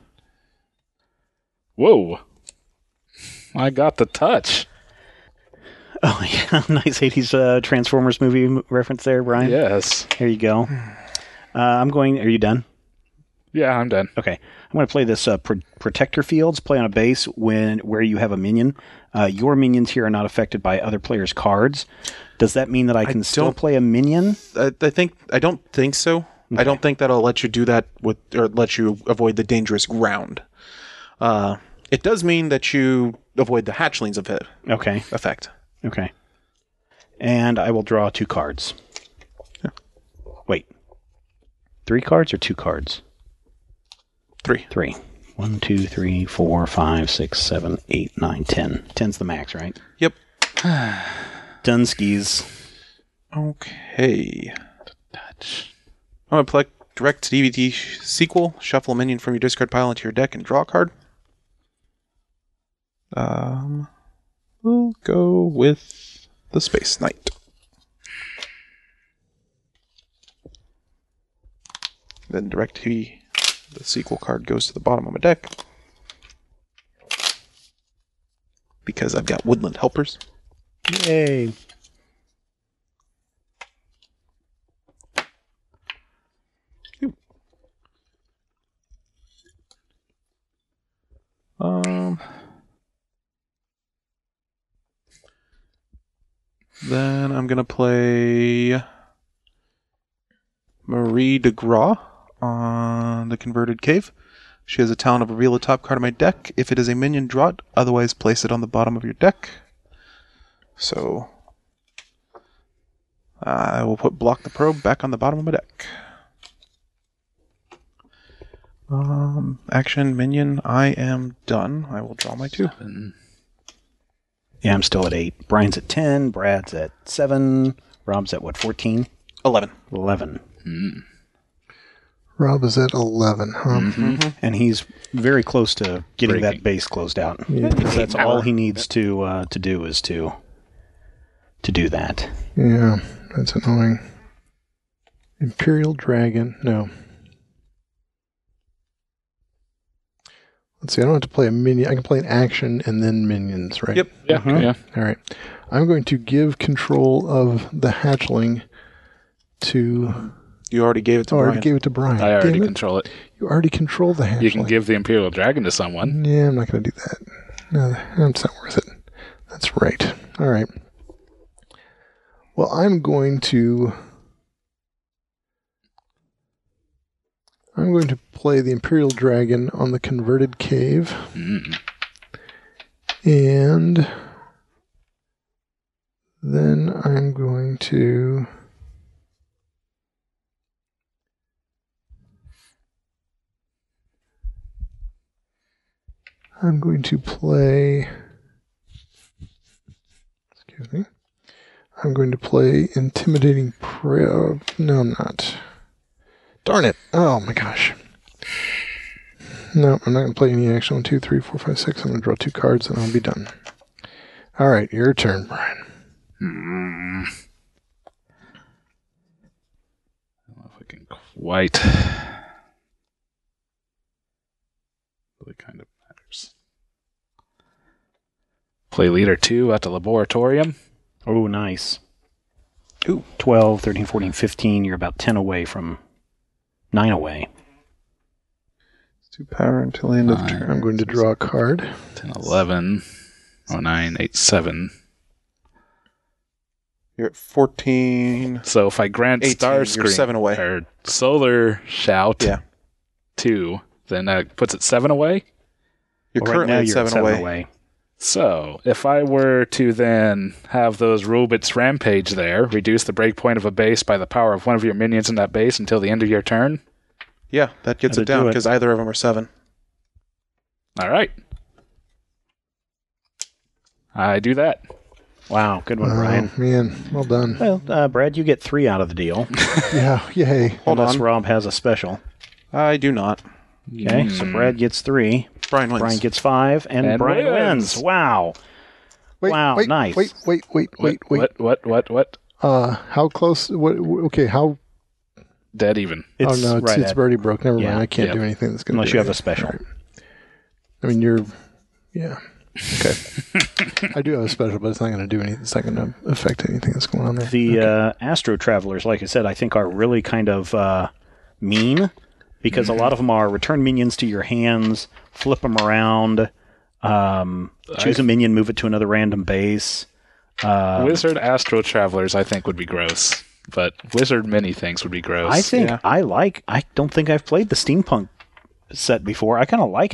Whoa. I got the touch. Oh, yeah. Nice 80s Transformers movie reference there, Brian. Yes. Here you go. Are you done? Yeah, I'm done. Okay. I'm going to play this Protector Fields. Play on a base where you have a minion. Your minions here are not affected by other players' cards. Does that mean that I can still play a minion? I don't think so. Okay. I don't think that'll let you do that or let you avoid the dangerous ground. It does mean that you avoid the hatchlings Okay. effect. Okay. And I will draw 2 cards. Yeah. Wait. 3 cards or 2 cards? 3. 3. 1, 2, 3, 4, 5, 6, 7, 8, 9, 10. 10's the max, right? Yep. Dunskies. Okay. I'm going to play direct DVD sequel. Shuffle a minion from your discard pile into your deck and draw a card. We'll go with the Space Knight. Then direct TV, the sequel card goes to the bottom of my deck. Because I've got Woodland Helpers. Yay. Then I'm going to play Marie de Gras on the Converted Cave. She has a talent of reveal the top card of my deck. If it is a minion, draw it. Otherwise, place it on the bottom of your deck. So I will put Block the Probe back on the bottom of my deck. Action, minion, I am done. I will draw my 2. Yeah, I'm still at 8. Brian's at 10. Brad's at 7. Rob's at what, 14? 11. 11. Rob is at 11, huh? And he's very close to getting Breaking. that base closed out. Yeah. Because that's all he needs to do is to do that. Yeah, that's annoying. Imperial Dragon. No. Let's see, I don't have to play a minion. I can play an action and then minions, right? Yep. Yeah, Mhm. yeah. All right. I'm going to give control of the hatchling to... You already gave it to I Brian. already gave it to Brian. I already Damn it. control it. You already control the hatchling. You can give the Imperial Dragon to someone. Yeah, I'm not going to do that. No, that's not worth it. That's right. All right. Well, I'm going to play the Imperial Dragon on the Converted Cave. And then I'm going to play... Excuse me. I'm going to play Intimidating Prayer. No, I'm not. Darn it. Oh, my gosh. No, I'm not going to play any action. 1, 2, 3, 4, 5, 6. I'm going to draw 2 cards and I'll be done. All right, your turn, Brian. I don't know if I can quite. Really kind of matters. Play leader 2 at the Laboratorium. Oh, nice. Ooh. 12, 13, 14, 15. You're about 10 away from 9 away. 2 power until the end of Nine. turn. I'm going to draw a card. 10, 11, 9, 8, 7. You're at 14. So if I grant 18, Starscream you're 7 away. or Solar Shout Yeah. 2, then that puts it 7 away. You're Well, right currently now at you're 7 away. So if I were to then have those Rubits Rampage there, reduce the breakpoint of a base by the power of one of your minions in that base until the end of your turn. Yeah, that gets That'd it down do it. because either of them are 7. All right. I do that. Wow, good one, Brian. Man, well done. Well, Brad, you get 3 out of the deal. Yeah, yay. Hold unless on. Rob has a special. I do not. Okay, so Brad gets 3. Brian wins. Brian gets 5, and Brian wins. Wow. Wait, Wow, wait, nice. Wait. What? How close? What? Okay, how? Dead even. It's oh no, right it's at- already broke. Never Yeah, mind. I can't yeah. do anything that's going to unless you have a special. I mean, you're. Yeah. Okay. I do have a special, but it's not going to do anything. It's not going to affect anything that's going on there. The Astro Travelers, like I said, I think are really kind of mean because a lot of them are return minions to your hands, flip them around, choose a minion, move it to another random base. Wizard Astro Travelers, I think, would be gross. But Wizard Mini things would be gross. I think Yeah. I don't think I've played the steampunk set before. I kind of like it.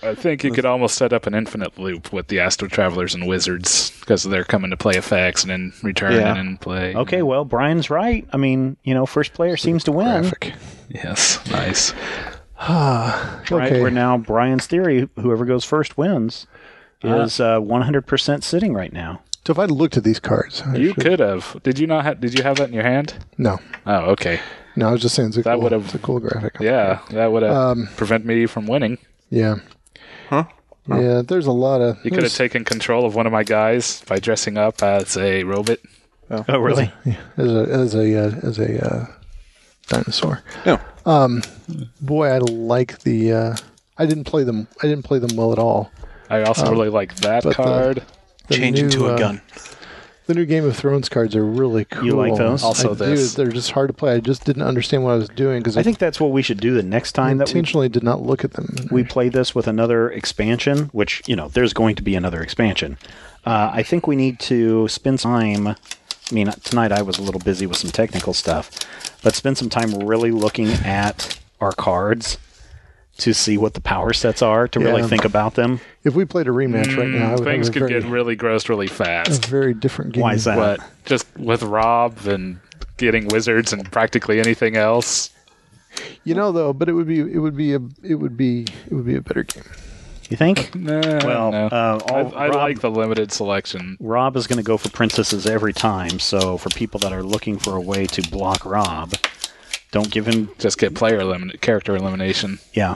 I think you could almost set up an infinite loop with the Astro Travelers and Wizards because they're coming to play effects and then return and play. Okay, well, Brian's right. I mean, first player seems to win. Graphic. Yes, nice. Right, Okay. we're now Brian's theory. Whoever goes first wins. Is 100% sitting right now. So if I'd looked at these cards, You could have. Did you not? Did you have that in your hand? No. Oh, okay. No, I was just saying it's a, That cool, would've- it's a cool graphic. Yeah, that would have prevent me from winning. Yeah. Huh? Yeah, there's a lot of... You could have taken control of one of my guys by dressing up as a robot. Oh, really? as a dinosaur. No. Boy, I like the... I didn't play them well at all. I also really like that but card. The Change new, into a gun. The new Game of Thrones cards are really cool. You like those? Also I this. do. They're just hard to play. I just didn't understand what I was doing because I think that's what we should do the next I time that intentionally did not look at them. we play this with another expansion, which, there's going to be another expansion. I think we need to spend time... I mean, tonight I was a little busy with some technical stuff, but spend some time really looking at our cards to see what the power sets are, to really Yeah. think about them. If we played a rematch right now, I would Things have could a very, get really gross really fast. very different game. Why is that? But just with Rob and getting wizards and practically anything else. Though, but it would be a better game. You think? Nah, Well, no. I Rob- like the limited selection. Rob is going to go for princesses every time, so for people that are looking for a way to block Rob, don't give him... Just get character elimination. Yeah.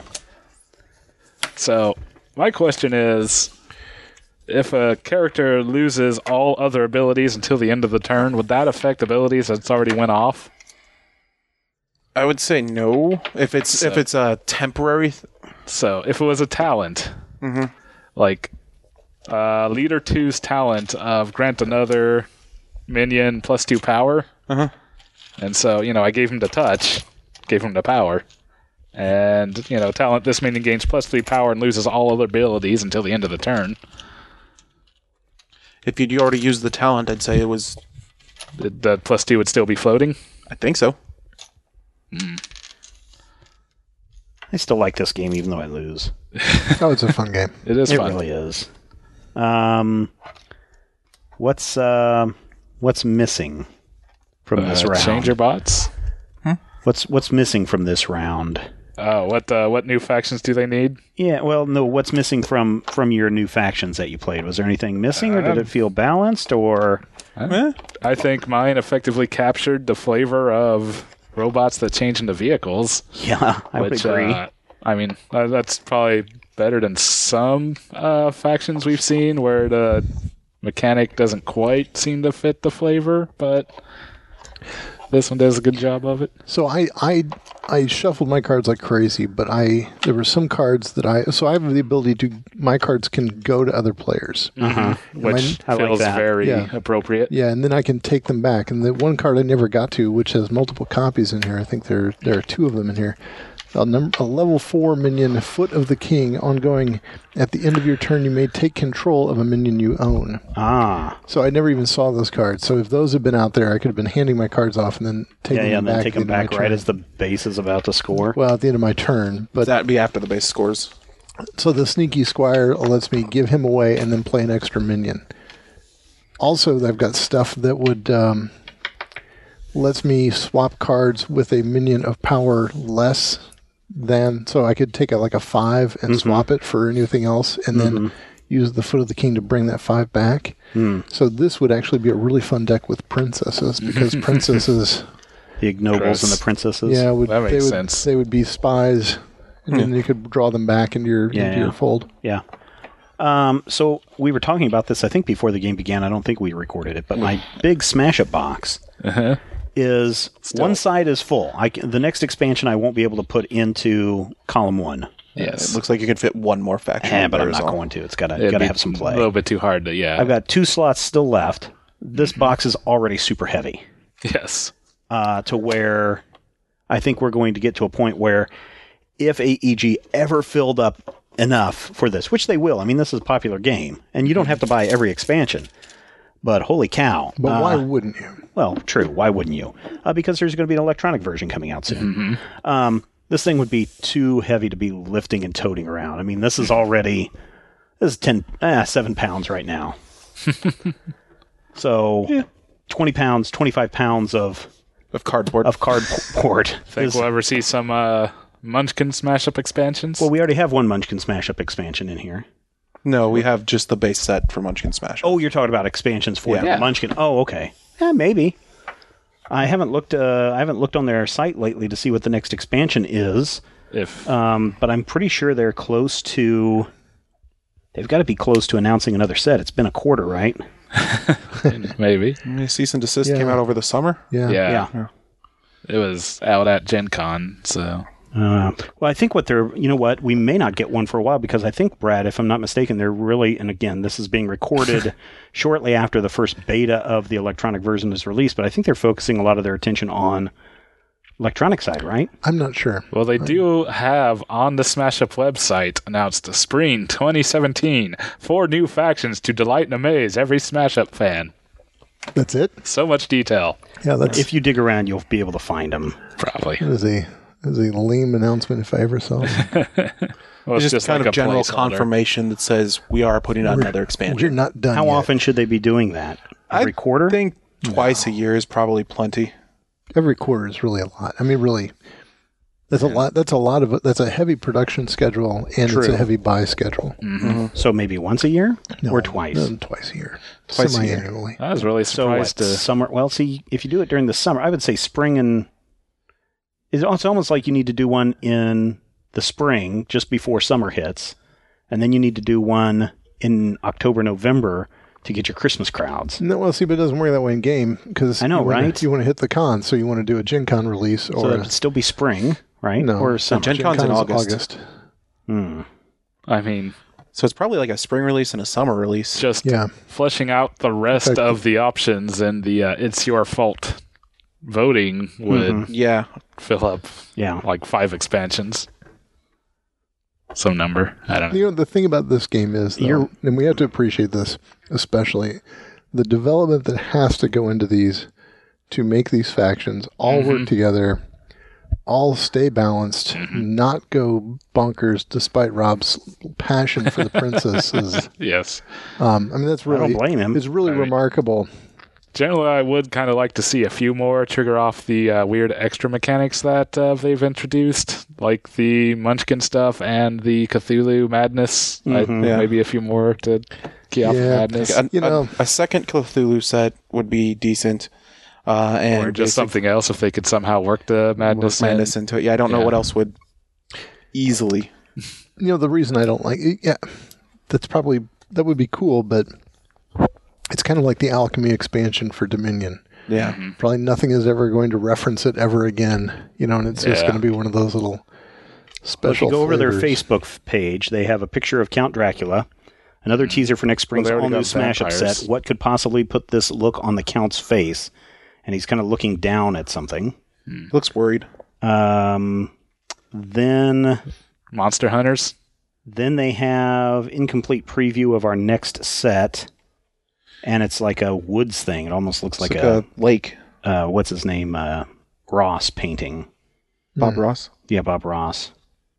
So, my question is, if a character loses all other abilities until the end of the turn, would that affect abilities that's already went off? I would say no. If it's a temporary... So, if it was a talent, like Leader 2's talent of grant another minion +2 power, and so, I gave him the touch, gave him the power, and, talent, this minion gains +3 power and loses all other abilities until the end of the turn. If you'd already used the talent, I'd say it was... The +2 would still be floating? I think so. I still like this game, even though I lose. Oh, it's a fun game. It is It fun. really is. What's missing from this round? Changer bots? What's missing from this round? Oh, what new factions do they need? Yeah, well, no. What's missing from your new factions that you played? Was there anything missing, or did it feel balanced? Or I think mine effectively captured the flavor of robots that change into vehicles. yeah, I would agree. That's probably better than some factions we've seen where the mechanic doesn't quite seem to fit the flavor, but this one does a good job of it. So I shuffled my cards like crazy, but there were some cards that I have the ability to, my cards can go to other players. Which I like feels that. very Yeah. appropriate. Yeah, and then I can take them back. And the one card I never got to, which has multiple copies in here, I think there are two of them in here. A level 4 minion, Foot of the King, ongoing. At the end of your turn, you may take control of a minion you own. Ah, So I never even saw those cards. So if those had been out there, I could have been handing my cards off and then taking and them back. then take at the them end of back my right turn. as the base is about to score. Well, at the end of my turn. But That'd be after the base scores. so the Sneaky Squire lets me give him away and then play an extra minion. Also, I've got stuff that would lets me swap cards with a minion of power less than, so I could take like a 5 and swap it for anything else, and then use the Foot of the King to bring that 5 back. So this would actually be a really fun deck with princesses, because princesses, The ignobles Gross. and the princesses. yeah, That makes sense. They would be spies, and then you could draw them back into your fold. Yeah. So we were talking about this, I think, before the game began. I don't think we recorded it, but my big smash-up box is one side is full. The next expansion I won't be able to put into column 1. Yes. It looks like you could fit one more faction. in But there I'm as not well. going to. It's got It'd to be have some play. A little bit too hard to, I've got 2 slots still left. This box is already super heavy. Yes. To where I think we're going to get to a point where if AEG ever filled up enough for this, which they will. I mean, this is a popular game, and you don't have to buy every expansion. But holy cow. But why wouldn't you? Well, true. Why wouldn't you? Because there's going to be an electronic version coming out soon. This thing would be too heavy to be lifting and toting around. I mean, this is 7 pounds right now. So 20 pounds, 25 pounds of cardboard. Think we'll ever see some Munchkin Smash-Up expansions? Well, we already have one Munchkin Smash-Up expansion in here. No, we have just the base set for Munchkin Smash. Oh, you're talking about expansions for the Yeah. Munchkin. Oh, okay. Yeah, maybe. I haven't looked on their site lately to see what the next expansion is. If But I'm pretty sure they're close to. They've got to be close to announcing another set. It's been a quarter, right? maybe. Cease and Desist Yeah. came out over the summer. Yeah. Yeah. It was out at Gen Con, so... Well, I think what they're, you know what, we may not get one for a while because I think, Brad, if I'm not mistaken, they're really, and again, this is being recorded shortly after the first beta of the electronic version is released, but I think they're focusing a lot of their attention on electronic side, right? I'm not sure. Well, they do have on the Smash Up website announced Spring 2017, 4 new factions to delight and amaze every Smash Up fan. That's it? So much detail. Yeah, that's If you dig around, you'll be able to find them. Probably. that is a lame announcement if I ever saw one. Well, It's just kind like of a general placeholder. confirmation that says we are putting out another We're expansion. not done How yet. often should they be doing that? Every quarter? I think twice a year is probably plenty. Every quarter is really a lot. I mean, really, that's a lot. That's a heavy production schedule, and it's True. a heavy buy schedule. So maybe once a year No, or twice? no, twice a year. Twice a year. Semi-annually. I was really So what, surprised to... summer? Well, see, if you do it during the summer, I would say spring and... It's almost like you need to do one in the spring just before summer hits, and then you need to do one in October, November to get your Christmas crowds. No, well, see, but it doesn't work that way in game because I know, right? You want to hit the con, so you want to do a Gen Con release So or that would still be spring, right? No. Or summer. Gen Con's in August. Hmm. I mean, So it's probably like a spring release and a summer release. just Yeah. fleshing out the rest Effective. of the options and the It's Your Fault voting would Yeah. fill up Yeah. like 5 expansions. Some number. I don't know. You know, the thing about this game is, though, and we have to appreciate this, especially the development that has to go into these to make these factions all work together, all stay balanced, not go bonkers despite Rob's passion for the princesses. Yes. I mean, that's I really, don't blame him. it's really remarkable. Generally, I would kind of like to see a few more trigger off the weird extra mechanics that they've introduced, like the Munchkin stuff and the Cthulhu Madness. Yeah. Maybe a few more to key off the Yeah. madness. A second Cthulhu set would be decent. And Or just something else if they could somehow work the madness, work madness into it. Yeah, I don't know Yeah. what else would easily. You know, the reason I don't like it, that would be cool, but it's kind of like the Alchemy expansion for Dominion. Yeah. Probably nothing is ever going to reference it ever again, you know, and it's just Yeah. going to be one of those little Well, if special you go over their flavors. Facebook page, they have a picture of Count Dracula, another teaser for next spring's they already all-new got Smash-Up vampires. set. What could possibly put this look on the Count's face? And he's kind of looking down at something. Looks worried. Then Monster Hunters. they have incomplete preview of our next set, and it's like a woods thing. It almost looks like It's like a lake. what's his name? Ross painting. Bob Ross. Yeah, Bob Ross.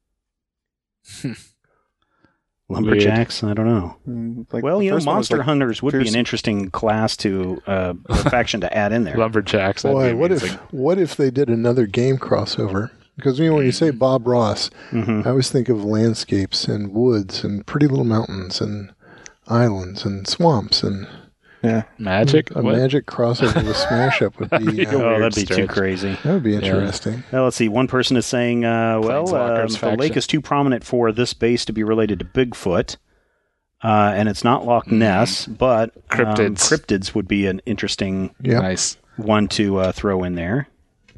Lumberjacks? I don't know. Like Well, the you know, first one was Monster like Hunters would be an fierce- interesting class to a faction to add in there. Lumberjacks. That'd Boy, be amazing. what if they did another game crossover? Because, you know, when you say Bob Ross, I always think of landscapes and woods and pretty little mountains and islands and swamps, and Yeah. Magic? a What? magic crossover with Smash Up would be Yeah. Oh, Weird that'd be too stretch. crazy. that would be interesting. Well, let's see. One person is saying, Planeswalkers the faction. lake is too prominent for this base to be related to Bigfoot. And it's not Loch Ness, but Cryptids. Cryptids would be an interesting Yeah. Nice. one to throw in there.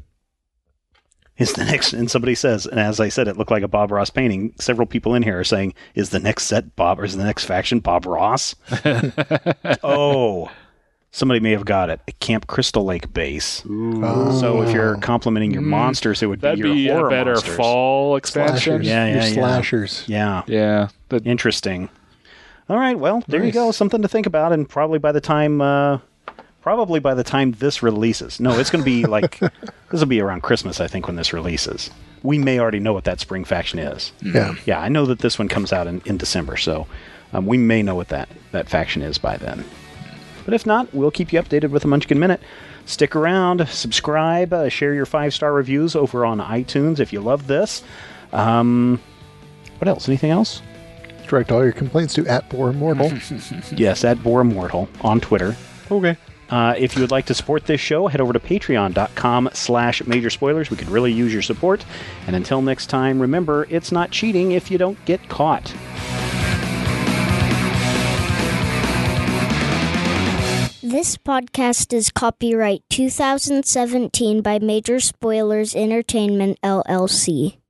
Is the next, and somebody says, and as I said, it looked like a Bob Ross painting. Several people in here are saying, is the next set Bob, or is the next faction Bob Ross? Oh, somebody may have got it. A Camp Crystal Lake base. Oh. So if you're complimenting your monsters, it would be That'd your be a horror better monsters. fall expansion. Slashers. Yeah, Your yeah, yeah. slashers. Yeah, Yeah. The- interesting. All right, well, there you Nice. go. Something to think about, and probably by the time Probably by the time this releases. No, it's going to be like, this will be around Christmas, I think, when this releases. We may already know what that spring faction is. Yeah. Yeah, I know that this one comes out in December, so we may know what that faction is by then. But if not, we'll keep you updated with a Munchkin Minute. Stick around, subscribe, share your 5-star reviews over on iTunes if you love this. What else? Anything else? Direct all your complaints to @BoreImmortal. Yes, @BoreImmortal on Twitter. Okay. If you would like to support this show, head over to patreon.com/Major Spoilers. We could really use your support. And until next time, remember, it's not cheating if you don't get caught. This podcast is copyright 2017 by Major Spoilers Entertainment, LLC.